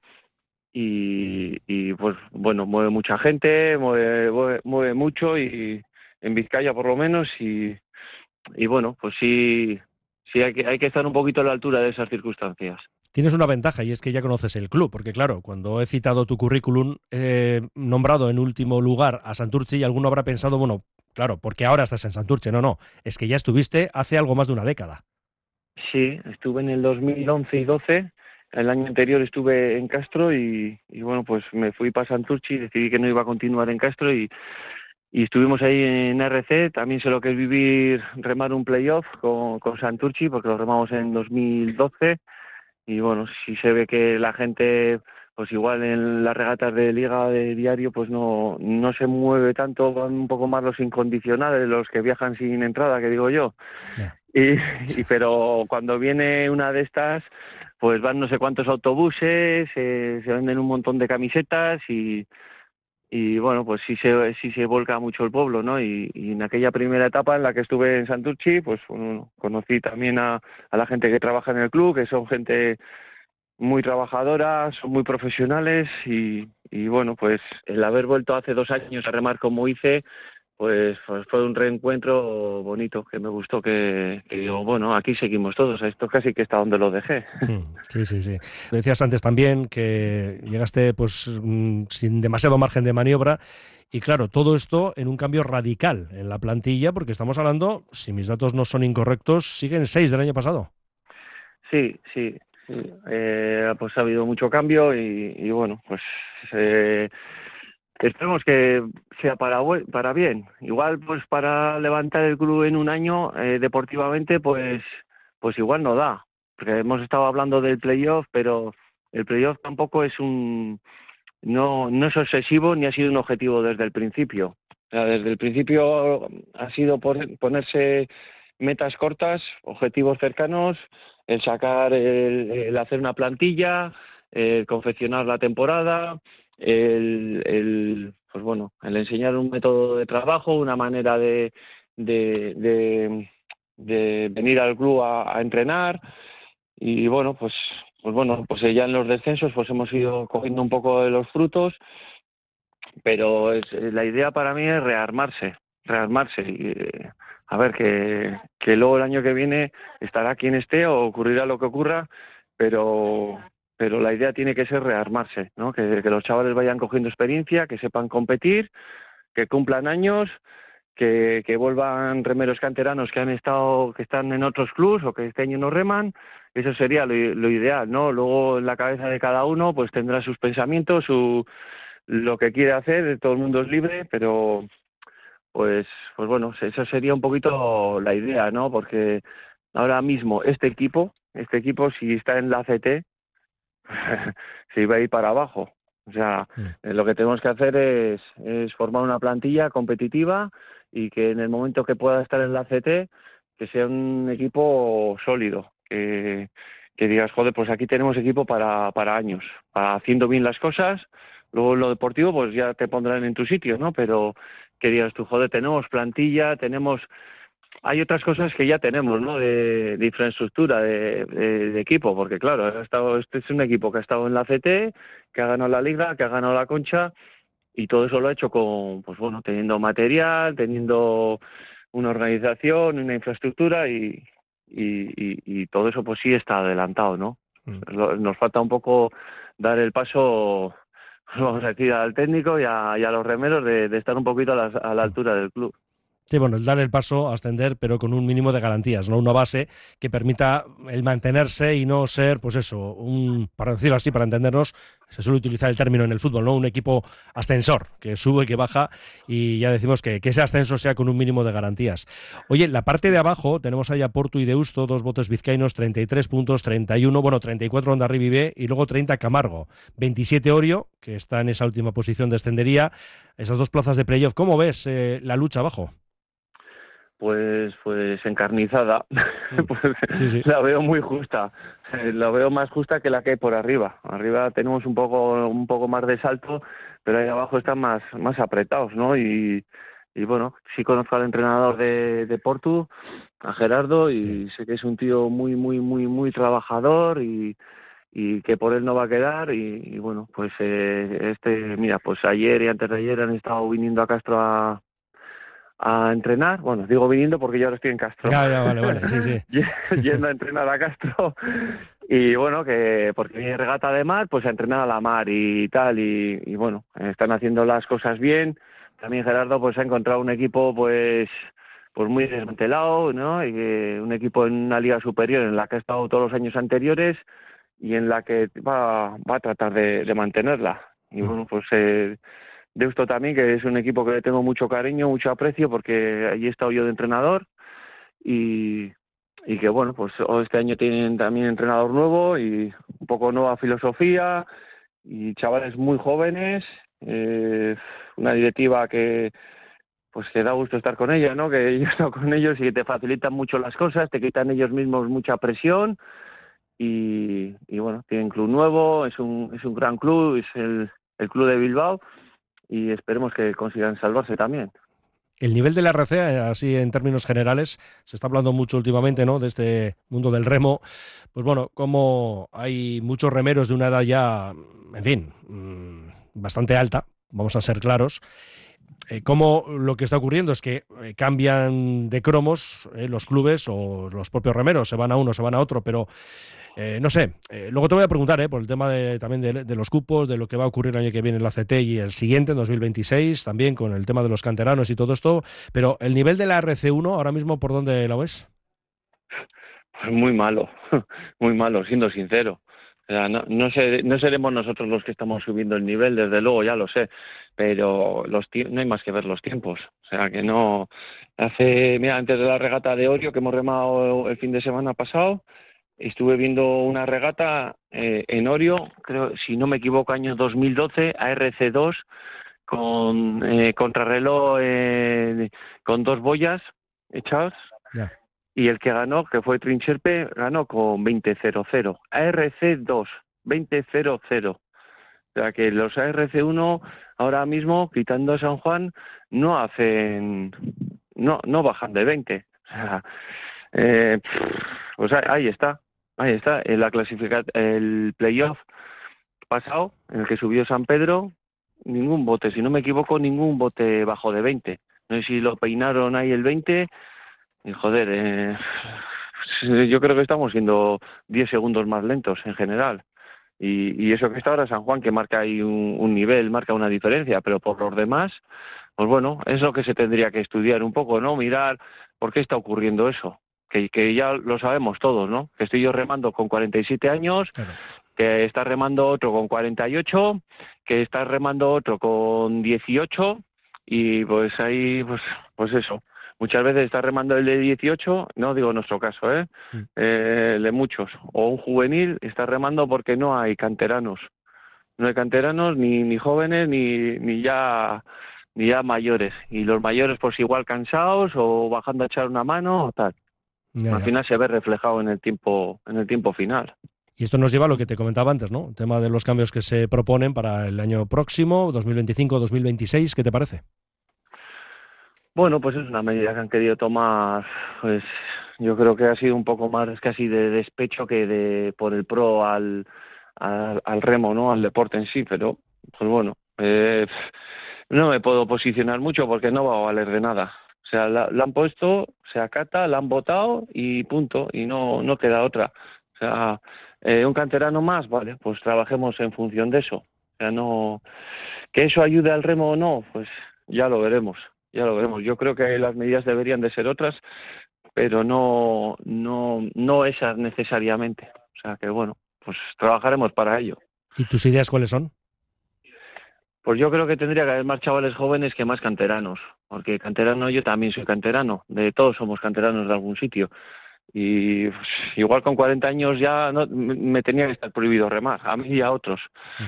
y, y pues, bueno, mueve mucha gente, mueve, mueve, mueve mucho, y en Vizcaya por lo menos, y, y bueno, pues sí, sí hay que, hay que estar un poquito a la altura de esas circunstancias. Tienes una ventaja y es que ya conoces el club, porque claro, cuando he citado tu currículum, eh, nombrado en último lugar a Santurtzi, alguno habrá pensado, bueno, claro, porque ahora estás en Santurtzi. No, no, es que ya estuviste hace algo más de una década. Sí, estuve en el dos mil once y doce, el año anterior estuve en Castro y, y bueno, pues me fui para Santurtzi, decidí que no iba a continuar en Castro y, y estuvimos ahí en R C. También sé lo que es vivir, remar un playoff con, con Santurtzi, porque lo remamos en dos mil doce. Y bueno, si se ve que la gente, pues igual en las regatas de liga de diario, pues no, no se mueve tanto, van un poco más los incondicionales, los que viajan sin entrada, que digo yo. Yeah. Y, y pero cuando viene una de estas, pues van no sé cuántos autobuses, eh, se venden un montón de camisetas y, y bueno, pues sí se, sí se volca mucho el pueblo, ¿no? Y, y en aquella primera etapa en la que estuve en Santurtzi, pues bueno, conocí también a, a la gente que trabaja en el club, que son gente muy trabajadora, son muy profesionales y, y bueno, pues el haber vuelto hace dos años a remar como hice, pues, pues fue un reencuentro bonito, que me gustó, que, que digo, bueno, aquí seguimos todos, esto casi que está donde lo dejé. Sí, sí, sí. Decías antes también que llegaste pues sin demasiado margen de maniobra y claro, todo esto en un cambio radical en la plantilla, porque estamos hablando, si mis datos no son incorrectos, siguen seis del año pasado. Sí, sí, sí. Eh, pues ha habido mucho cambio y, y bueno, pues... Eh, Esperemos que sea para para bien. Igual, pues para levantar el club en un año, eh, deportivamente, pues pues igual no da. Porque hemos estado hablando del playoff, pero el playoff tampoco es un... No, no es obsesivo ni ha sido un objetivo desde el principio. O sea, desde el principio ha sido ponerse metas cortas, objetivos cercanos, el sacar, el, el hacer una plantilla, el confeccionar la temporada... El, el pues bueno el enseñar un método de trabajo, una manera de de, de, de venir al club a, a entrenar y bueno pues pues bueno pues ya en los descensos pues hemos ido cogiendo un poco de los frutos, pero es, la idea para mí es rearmarse rearmarse y a ver que, que luego el año que viene estará quien esté o ocurrirá lo que ocurra, pero pero la idea tiene que ser rearmarse, ¿no? Que, que los chavales vayan cogiendo experiencia, que sepan competir, que cumplan años, que, que vuelvan remeros canteranos que han estado, que están en otros clubs o que este año no reman. Eso sería lo, lo ideal, ¿no? Luego en la cabeza de cada uno pues tendrá sus pensamientos, su lo que quiere hacer, todo el mundo es libre, pero pues pues bueno, eso sería un poquito la idea, ¿no? Porque ahora mismo este equipo, este equipo si está en la C T se iba a ir para abajo. O sea, mm. lo que tenemos que hacer es, es formar una plantilla competitiva y que en el momento que pueda estar en la C T, que sea un equipo sólido, que, que digas, joder, pues aquí tenemos equipo para, para años, para haciendo bien las cosas. Luego en lo deportivo pues ya te pondrán en tu sitio, ¿no? Pero que digas tú, joder, tenemos plantilla, tenemos... Hay otras cosas que ya tenemos, ¿no? De, de infraestructura, de, de, de equipo, porque claro, ha estado, este es un equipo que ha estado en la C T, que ha ganado la Liga, que ha ganado la Concha, y todo eso lo ha hecho con, pues bueno, teniendo material, teniendo una organización, una infraestructura, y, y, y, y todo eso pues sí está adelantado, ¿no? Mm. Nos falta un poco dar el paso, vamos a decir, al técnico y a, y a los remeros de, de estar un poquito a la, a la altura del club. Sí, bueno, el dar el paso a ascender, pero con un mínimo de garantías, ¿no? Una base que permita el mantenerse y no ser, pues eso, un, para decirlo así, para entendernos, se suele utilizar el término en el fútbol, ¿no? Un equipo ascensor, que sube, que baja, y ya decimos que, que ese ascenso sea con un mínimo de garantías. Oye, la parte de abajo tenemos ahí a Portu y Deusto, dos botes vizcaínos, treinta y tres puntos, treinta y uno, bueno, treinta y cuatro Hondarribia B y luego treinta Camargo, veintisiete Orio, que está en esa última posición, descendería, esas dos plazas de playoff. ¿Cómo ves eh, la lucha abajo? Pues, pues encarnizada. Pues, sí, sí. La veo muy justa. Eh, la veo más justa que la que hay por arriba. Arriba tenemos un poco, un poco más de salto, pero ahí abajo están más, más apretados, ¿no? Y, y bueno, sí conozco al entrenador de, de Portu, a Gerardo, y sí. sé que es un tío muy, muy, muy, muy trabajador y, y que por él no va a quedar. Y, y bueno, pues eh, este, mira, pues ayer y antes de ayer han estado viniendo a Castro a a entrenar, bueno, digo viniendo porque yo ahora estoy en Castro. Ya, ya, vale, vale, sí, sí. Yendo a entrenar a Castro y bueno, que porque viene regata de mar, pues a entrenar a la mar y tal, y, y bueno, están haciendo las cosas bien. También Gerardo pues ha encontrado un equipo pues pues muy desmantelado, ¿no? Y que un equipo en una liga superior en la que ha estado todos los años anteriores y en la que va, va a tratar de, de mantenerla. Y bueno, pues eh, Deusto también, que es un equipo que le tengo mucho cariño, mucho aprecio, porque allí he estado yo de entrenador y, y que bueno, pues este año tienen también entrenador nuevo y un poco nueva filosofía y chavales muy jóvenes, eh, una directiva que pues que da gusto estar con ella, ¿no? Que yo he estado con ellos y que te facilitan mucho las cosas, te quitan ellos mismos mucha presión y, y bueno, tienen club nuevo, es un, es un gran club, es el, el club de Bilbao. Y esperemos que consigan salvarse también. El nivel de la R C, así en términos generales, se está hablando mucho últimamente, ¿no?, de este mundo del remo. Pues bueno, como hay muchos remeros de una edad ya, en fin, bastante alta, vamos a ser claros, eh, como lo que está ocurriendo es que eh, cambian de cromos eh, los clubes o los propios remeros, se van a uno, se van a otro, pero Eh, no sé, eh, luego te voy a preguntar eh, por el tema de, también de, de los cupos, de lo que va a ocurrir el año que viene en la C T y el siguiente, en dos mil veintiséis, también con el tema de los canteranos y todo esto, pero el nivel de la R C uno, ahora mismo, ¿por dónde lo ves? Pues muy malo, muy malo, siendo sincero. O sea, no, no, sé, no seremos nosotros los que estamos subiendo el nivel, desde luego, ya lo sé, pero los no hay más que ver los tiempos. O sea, que no... Hace, mira, antes de la regata de Orio, que hemos remado el fin de semana pasado, estuve viendo una regata eh, en Orio, creo, si no me equivoco, año dos mil doce, A R C dos, con eh, contrarreloj eh, con dos boyas echadas, yeah. Y el que ganó, que fue Trincherpe, ganó con veinte cero cero. A R C dos, veinte cero cero. O sea que los A R C uno ahora mismo, quitando San Juan, no hacen, no, no bajan de veinte. O sea, eh, pues ahí está. Ahí está, en la clasifica el playoff pasado, en el que subió San Pedro, ningún bote, si no me equivoco, ningún bote bajo de veinte. No sé si lo peinaron ahí el veinte, y joder, eh, yo creo que estamos siendo diez segundos más lentos en general. Y, y eso que está ahora San Juan, que marca ahí un, un nivel, marca una diferencia, pero por los demás, pues bueno, es lo que se tendría que estudiar un poco, ¿no? Mirar por qué está ocurriendo eso. Que, que ya lo sabemos todos, ¿no? Que estoy yo remando con cuarenta y siete años, claro. Que está remando otro con cuarenta y ocho, que está remando otro con dieciocho, y pues ahí, pues, pues eso. Muchas veces está remando el de dieciocho, no digo nuestro caso, ¿eh? Mm. eh el de muchos. O un juvenil está remando porque no hay canteranos. No hay canteranos, ni, ni jóvenes, ni, ni ya... ni ya mayores. Y los mayores, pues igual cansados, o bajando a echar una mano, o tal. Ya, Al ya. final se ve reflejado en el tiempo en el tiempo final. Y esto nos lleva a lo que te comentaba antes, ¿no? El tema de los cambios que se proponen para el año próximo, dos mil veinticinco dos mil veintiséis, ¿qué te parece? Bueno, pues es una medida que han querido tomar, pues yo creo que ha sido un poco más casi de despecho que de por el pro al, al, al remo, ¿no? Al deporte en sí, pero pues bueno, eh, no me puedo posicionar mucho porque no va a valer de nada. O sea, la, la han puesto, se acata, la han votado y punto, y no, no queda otra. O sea, eh, un canterano más, vale, pues trabajemos en función de eso. O sea, no... ¿Que eso ayude al remo o no? Pues ya lo veremos, ya lo veremos. Yo creo que las medidas deberían de ser otras, pero no, no, no esas necesariamente. O sea, que bueno, pues trabajaremos para ello. ¿Y tus ideas cuáles son? Pues yo creo que tendría que haber más chavales jóvenes que más canteranos, porque canterano yo también soy canterano, de todos somos canteranos de algún sitio. Y pues, igual con cuarenta años ya no, me tenía que estar prohibido remar, a mí y a otros.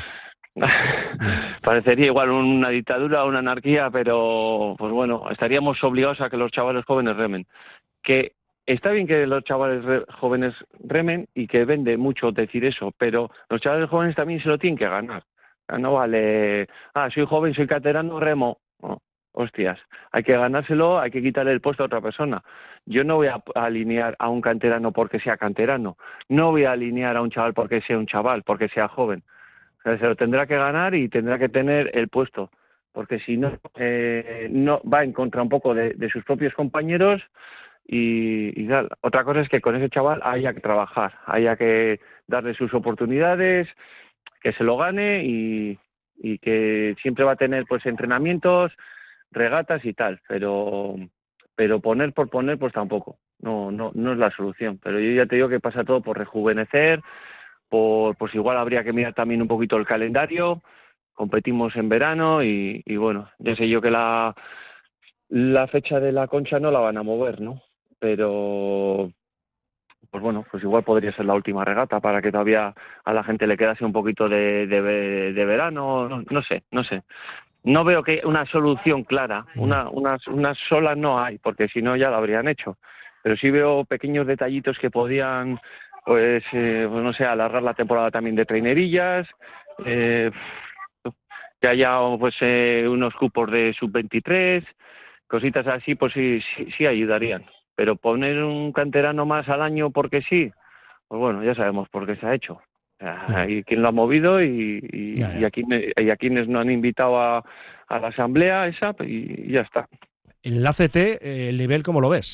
Parecería igual una dictadura o una anarquía, pero pues bueno, estaríamos obligados a que los chavales jóvenes remen. Que está bien que los chavales re- jóvenes remen y que vende mucho decir eso, pero los chavales jóvenes también se lo tienen que ganar. No vale, ah, soy joven, soy canterano, remo. No, hostias, hay que ganárselo, hay que quitarle el puesto a otra persona. Yo no voy a alinear a un canterano porque sea canterano, no voy a alinear a un chaval porque sea un chaval, porque sea joven. O sea, se lo tendrá que ganar y tendrá que tener el puesto, porque si no, eh, no va en contra un poco de, de sus propios compañeros y, y tal. Otra cosa es que con ese chaval haya que trabajar, haya que darle sus oportunidades, que se lo gane y, y que siempre va a tener pues entrenamientos, regatas y tal, pero pero poner por poner pues tampoco, no no no es la solución. Pero yo ya te digo que pasa todo por rejuvenecer, por pues igual habría que mirar también un poquito el calendario. Competimos en verano y, y bueno, ya sé yo que la la fecha de la Concha no la van a mover, ¿no? Pero pues bueno, pues igual podría ser la última regata para que todavía a la gente le quedase un poquito de, de, de verano, no, no sé, no sé. No veo que una solución clara, una, una, una sola no hay, porque si no ya lo habrían hecho. Pero sí veo pequeños detallitos que podían, pues, eh, pues no sé, alargar la temporada también de trainerillas, eh, que haya pues eh, unos cupos de sub veintitrés, cositas así, pues sí, sí, sí ayudarían. Pero poner un canterano más al año porque sí, pues bueno, ya sabemos por qué se ha hecho. O sea, hay quien lo ha movido y, y, ya, ya. y, a, quien, y a quienes no han invitado a, a la asamblea esa y, y ya está. En la C T, ¿el nivel cómo lo ves?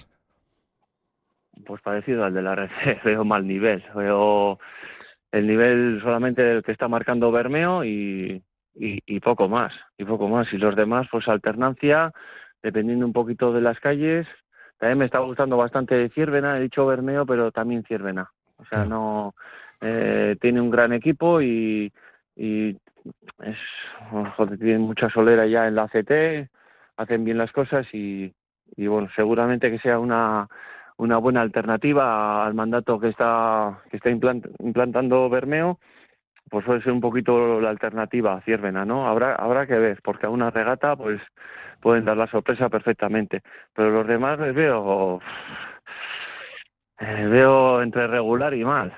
Pues parecido al de la R C, veo mal nivel. Veo el nivel solamente del que está marcando Bermeo y, y, y poco más. Y poco más. Y los demás, pues alternancia, dependiendo un poquito de las calles. También me está gustando bastante Ciervena, he dicho Bermeo, pero también Ciervena. O sea, no eh, tiene un gran equipo y, y es, joder, tienen mucha solera ya en la C T, hacen bien las cosas y, y bueno, seguramente que sea una, una buena alternativa al mandato que está que está implant, implantando Bermeo, pues puede ser un poquito la alternativa a Ciervena, ¿no? Habrá habrá que ver, porque a una regata pues pueden dar la sorpresa perfectamente, pero los demás les veo eh, veo entre regular y mal.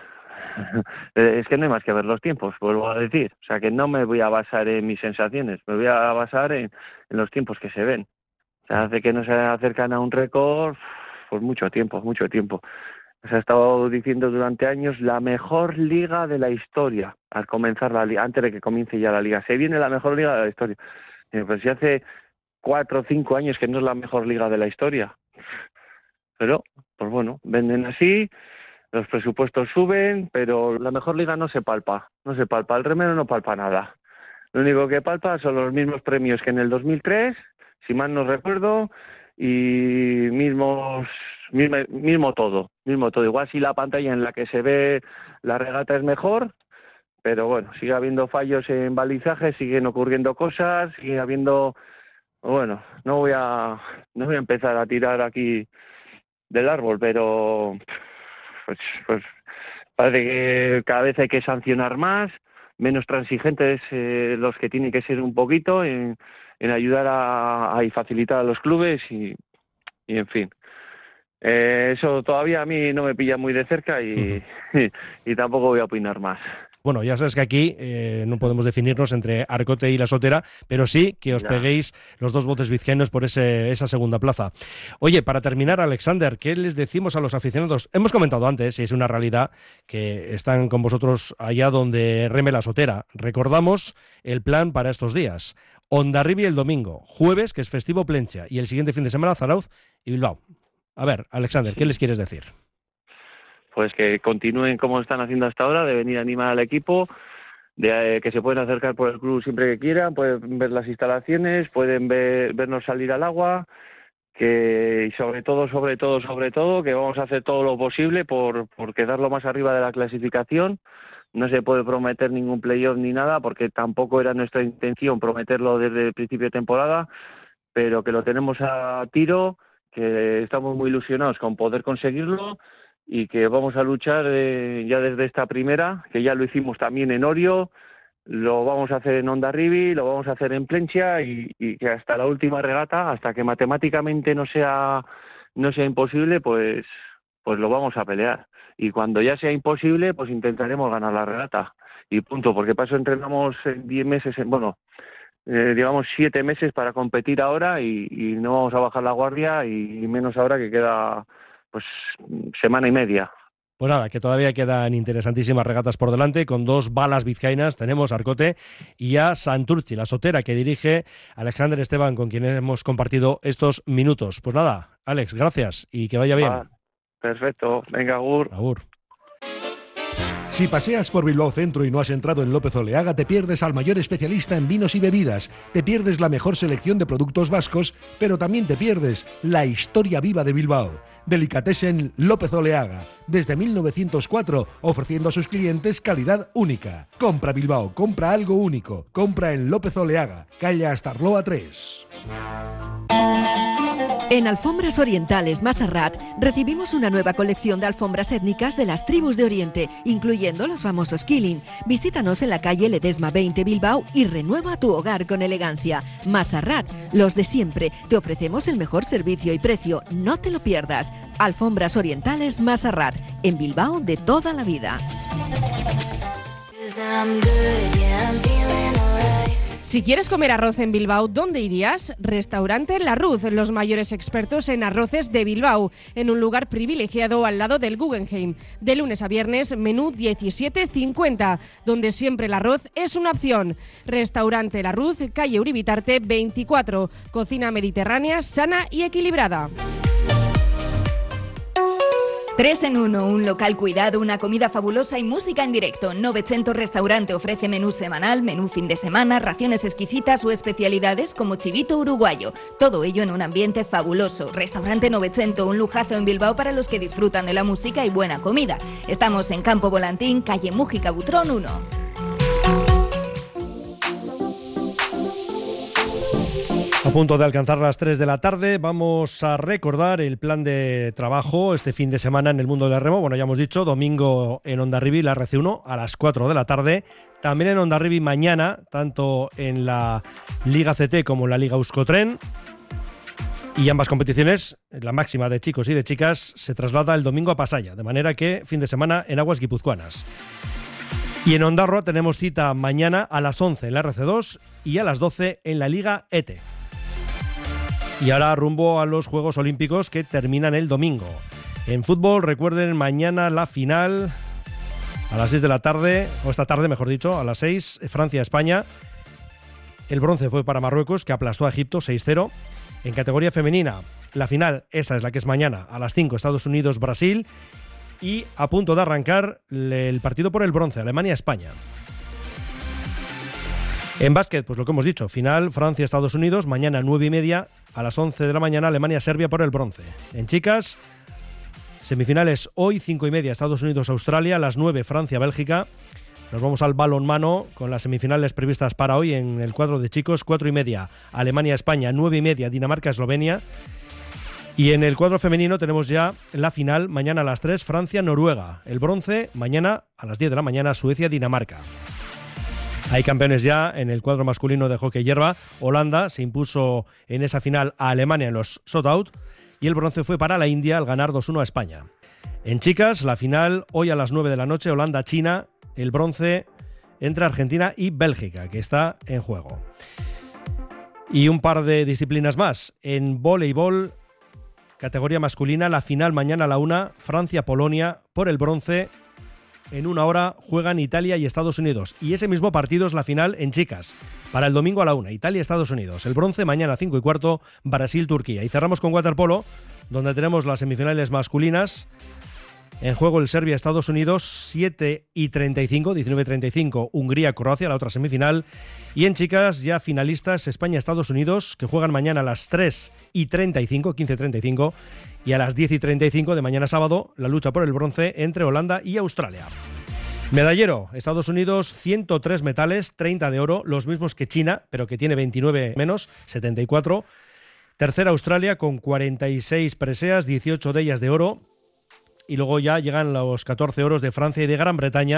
Es que no hay más que ver los tiempos, vuelvo a decir. O sea, que no me voy a basar en mis sensaciones, me voy a basar en, en los tiempos que se ven. O sea, hace que no se acercan a un récord por mucho tiempo, mucho tiempo. Se ha estado diciendo durante años la mejor liga de la historia al comenzar la liga, antes de que comience ya la liga. Se viene la mejor liga de la historia. Pues si hace cuatro o cinco años que no es la mejor liga de la historia. Pero, pues bueno, venden así, los presupuestos suben, pero la mejor liga no se palpa, no se palpa. El remero no palpa nada. Lo único que palpa son los mismos premios que en el dos mil tres, si mal no recuerdo, y mismos, mismo, mismo todo, mismo todo. Igual si la pantalla en la que se ve la regata es mejor, pero bueno, sigue habiendo fallos en balizaje, siguen ocurriendo cosas, sigue habiendo... Bueno, no voy a no voy a empezar a tirar aquí del árbol, pero pues, pues parece que cada vez hay que sancionar más, menos transigentes eh, los que tienen que ser un poquito en, en ayudar a, a y facilitar a los clubes y, y en fin. Eh, eso todavía a mí no me pilla muy de cerca y, uh-huh. y, y tampoco voy a opinar más. Bueno, ya sabes que aquí eh, no podemos definirnos entre Arcote y La Sotera, pero sí que os ya. peguéis los dos botes vizcaínos por ese, esa segunda plaza. Oye, para terminar, Alexander, ¿qué les decimos a los aficionados? Hemos comentado antes, y es una realidad, que están con vosotros allá donde reme La Sotera. Recordamos el plan para estos días. Hondarribia el domingo, jueves, que es festivo Plencha, y el siguiente fin de semana Zarauz y Bilbao. A ver, Alexander, ¿qué les quieres decir? Pues que continúen como están haciendo hasta ahora, de venir a animar al equipo, de eh, que se pueden acercar por el club siempre que quieran, pueden ver las instalaciones, pueden ver, vernos salir al agua, que y sobre todo, sobre todo, sobre todo, que vamos a hacer todo lo posible por, por quedar lo más arriba de la clasificación. No se puede prometer ningún playoff ni nada, porque tampoco era nuestra intención prometerlo desde el principio de temporada, pero que lo tenemos a tiro, que estamos muy ilusionados con poder conseguirlo, y que vamos a luchar eh, ya desde esta primera, que ya lo hicimos también en Orio, lo vamos a hacer en Hondarribia, lo vamos a hacer en Plentzia y, y que hasta la última regata, hasta que matemáticamente no sea no sea imposible, pues pues lo vamos a pelear. Y cuando ya sea imposible, pues intentaremos ganar la regata. Y punto, porque para eso entrenamos en diez meses, en, bueno, eh, llevamos siete meses para competir ahora y, y no vamos a bajar la guardia y menos ahora que queda pues semana y media. Pues nada, que todavía quedan interesantísimas regatas por delante, con dos balas vizcaínas. Tenemos a Arcote y a Santurtzi, la sotera que dirige Alexander Esteban, con quien hemos compartido estos minutos. Pues nada, Alex, gracias y que vaya bien. Ah, perfecto, venga, agur. Agur. Si paseas por Bilbao Centro y no has entrado en López Oleaga, te pierdes al mayor especialista en vinos y bebidas, te pierdes la mejor selección de productos vascos, pero también te pierdes la historia viva de Bilbao. Delicatessen López Oleaga, desde mil novecientos cuatro, ofreciendo a sus clientes calidad única. Compra Bilbao, compra algo único, compra en López Oleaga, calle Astarloa tres. En Alfombras Orientales Masarrat recibimos una nueva colección de alfombras étnicas de las tribus de Oriente, incluyendo los famosos Killing. Visítanos en la calle Ledesma veinte Bilbao y renueva tu hogar con elegancia. Masarrat, los de siempre. Te ofrecemos el mejor servicio y precio. No te lo pierdas. Alfombras Orientales Masarrat, en Bilbao de toda la vida. Si quieres comer arroz en Bilbao, ¿dónde irías? Restaurante La Ruz, los mayores expertos en arroces de Bilbao, en un lugar privilegiado al lado del Guggenheim. De lunes a viernes, menú diecisiete cincuenta, donde siempre el arroz es una opción. Restaurante La Ruz, calle Uribitarte veinticuatro, cocina mediterránea, sana y equilibrada. Tres en uno, un local cuidado, una comida fabulosa y música en directo. Novecento Restaurante ofrece menú semanal, menú fin de semana, raciones exquisitas o especialidades como chivito uruguayo. Todo ello en un ambiente fabuloso. Restaurante Novecento, un lujazo en Bilbao para los que disfrutan de la música y buena comida. Estamos en Campo Volantín, calle Mújica Butrón uno. A punto de alcanzar las tres de la tarde, vamos a recordar el plan de trabajo este fin de semana en el mundo del remo. Bueno, ya hemos dicho, domingo en Hondarribia, la R C uno, a las cuatro de la tarde. También en Hondarribia mañana, tanto en la Liga C T como en la Liga Euskotren. Y ambas competiciones, la máxima de chicos y de chicas, se traslada el domingo a Pasaya, de manera que fin de semana en aguas guipuzcoanas. Y en Ondarroa tenemos cita mañana a las once en la R C dos y a las doce en la Liga E T E. Y ahora rumbo a los Juegos Olímpicos que terminan el domingo. En fútbol, recuerden, mañana la final a las seis de la tarde, o esta tarde mejor dicho, a las seis, Francia-España. El bronce fue para Marruecos, que aplastó a Egipto seis cero. En categoría femenina, la final, esa es la que es mañana, a las cinco, Estados Unidos-Brasil. Y a punto de arrancar el partido por el bronce, Alemania-España. En básquet, pues lo que hemos dicho, final Francia-Estados Unidos, mañana nueve y media, a las once de la mañana Alemania-Serbia por el bronce. En chicas, semifinales hoy cinco y media Estados Unidos-Australia, a las nueve Francia-Bélgica. Nos vamos al balonmano con las semifinales previstas para hoy en el cuadro de chicos, cuatro y media Alemania-España, nueve y media Dinamarca-Eslovenia. Y en el cuadro femenino tenemos ya la final mañana a las tres Francia-Noruega. El bronce mañana a las diez de la mañana Suecia-Dinamarca. Hay campeones ya en el cuadro masculino de hockey hierba. Holanda se impuso en esa final a Alemania en los shootout y el bronce fue para la India al ganar dos uno a España. En chicas, la final hoy a las nueve de la noche, Holanda-China, el bronce entre Argentina y Bélgica, que está en juego. Y un par de disciplinas más. En voleibol, categoría masculina, la final mañana a la una, Francia-Polonia por el bronce. En una hora juegan Italia y Estados Unidos. Y ese mismo partido es la final en chicas. Para el domingo a la una, Italia-Estados Unidos. El bronce mañana a cinco y cuarto, Brasil-Turquía. Y cerramos con waterpolo, donde tenemos las semifinales masculinas. En juego el Serbia-Estados Unidos, siete y treinta y cinco, diecinueve y treinta y cinco, Hungría-Croacia, la otra semifinal. Y en chicas ya finalistas, España-Estados Unidos, que juegan mañana a las tres y treinta y cinco, quince y treinta y cinco. Y a las diez y treinta y cinco de mañana sábado, la lucha por el bronce entre Holanda y Australia. Medallero, Estados Unidos, ciento tres metales, treinta de oro, los mismos que China, pero que tiene veintinueve menos, setenta y cuatro. Tercera Australia con cuarenta y seis preseas, dieciocho de ellas de oro. Y luego ya llegan los catorce oros de Francia y de Gran Bretaña.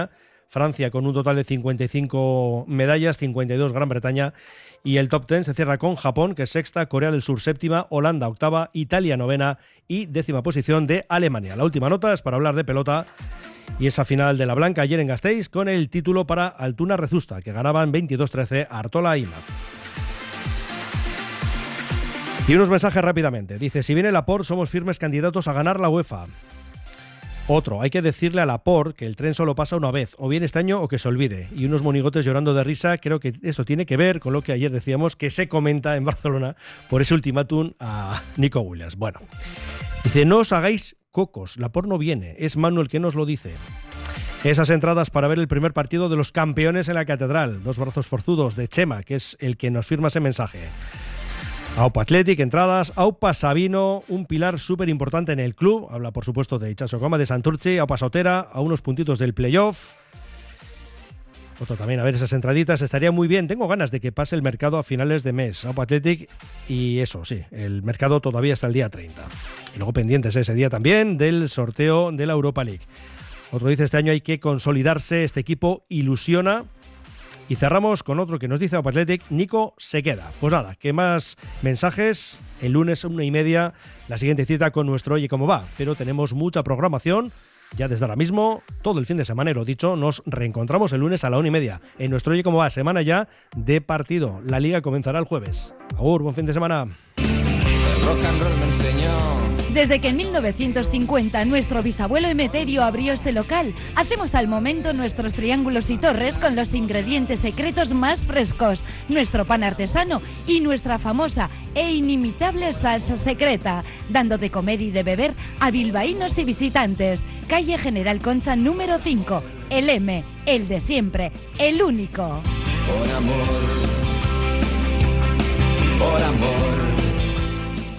Francia con un total de cincuenta y cinco medallas, cincuenta y dos Gran Bretaña, y el top diez se cierra con Japón, que es sexta, Corea del Sur séptima, Holanda octava, Italia novena y décima posición de Alemania. La última nota es para hablar de pelota y esa final de la Blanca ayer en Gasteiz con el título para Altuna Rezusta, que ganaban veintidós trece a Artola y Imaz. Y unos mensajes rápidamente. Dice, si viene Laporte somos firmes candidatos a ganar la UEFA. Otro, hay que decirle a Laporte que el tren solo pasa una vez, o bien este año o que se olvide. Y unos monigotes llorando de risa. Creo que esto tiene que ver con lo que ayer decíamos que se comenta en Barcelona por ese ultimátum a Nico Williams. Bueno, dice, no os hagáis cocos, Laporte no viene, es Manu el que nos lo dice. Esas entradas para ver el primer partido de los campeones en la Catedral, dos brazos forzudos de Chema, que es el que nos firma ese mensaje. Aupa Athletic, entradas, Aupa Sabino, un pilar súper importante en el club, habla por supuesto de Itxaso Coma, de Santurce, Aupa Sotera, a unos puntitos del playoff. Otro también, a ver esas entraditas, estaría muy bien, tengo ganas de que pase el mercado a finales de mes, Aupa Athletic, y eso, sí, el mercado todavía hasta el día treinta. Y luego pendientes ese día también del sorteo de la Europa League. Otro dice, este año hay que consolidarse, este equipo ilusiona. Y cerramos con otro que nos dice Aupa Athletic, Nico se queda. Pues nada, que más mensajes, el lunes a una y media, la siguiente cita con nuestro Oye Cómo Va. Pero tenemos mucha programación, ya desde ahora mismo, todo el fin de semana, y lo dicho, nos reencontramos el lunes a la una y media en nuestro Oye Cómo Va, semana ya de partido. La Liga comenzará el jueves. Agur, buen fin de semana. El rock and roll me enseñó. Desde que en mil novecientos cincuenta nuestro bisabuelo Emeterio abrió este local, hacemos al momento nuestros triángulos y torres con los ingredientes secretos más frescos, nuestro pan artesano y nuestra famosa e inimitable salsa secreta, dando de comer y de beber a bilbaínos y visitantes. Calle General Concha número cinco, el M, el de siempre, el único. Por amor, por amor.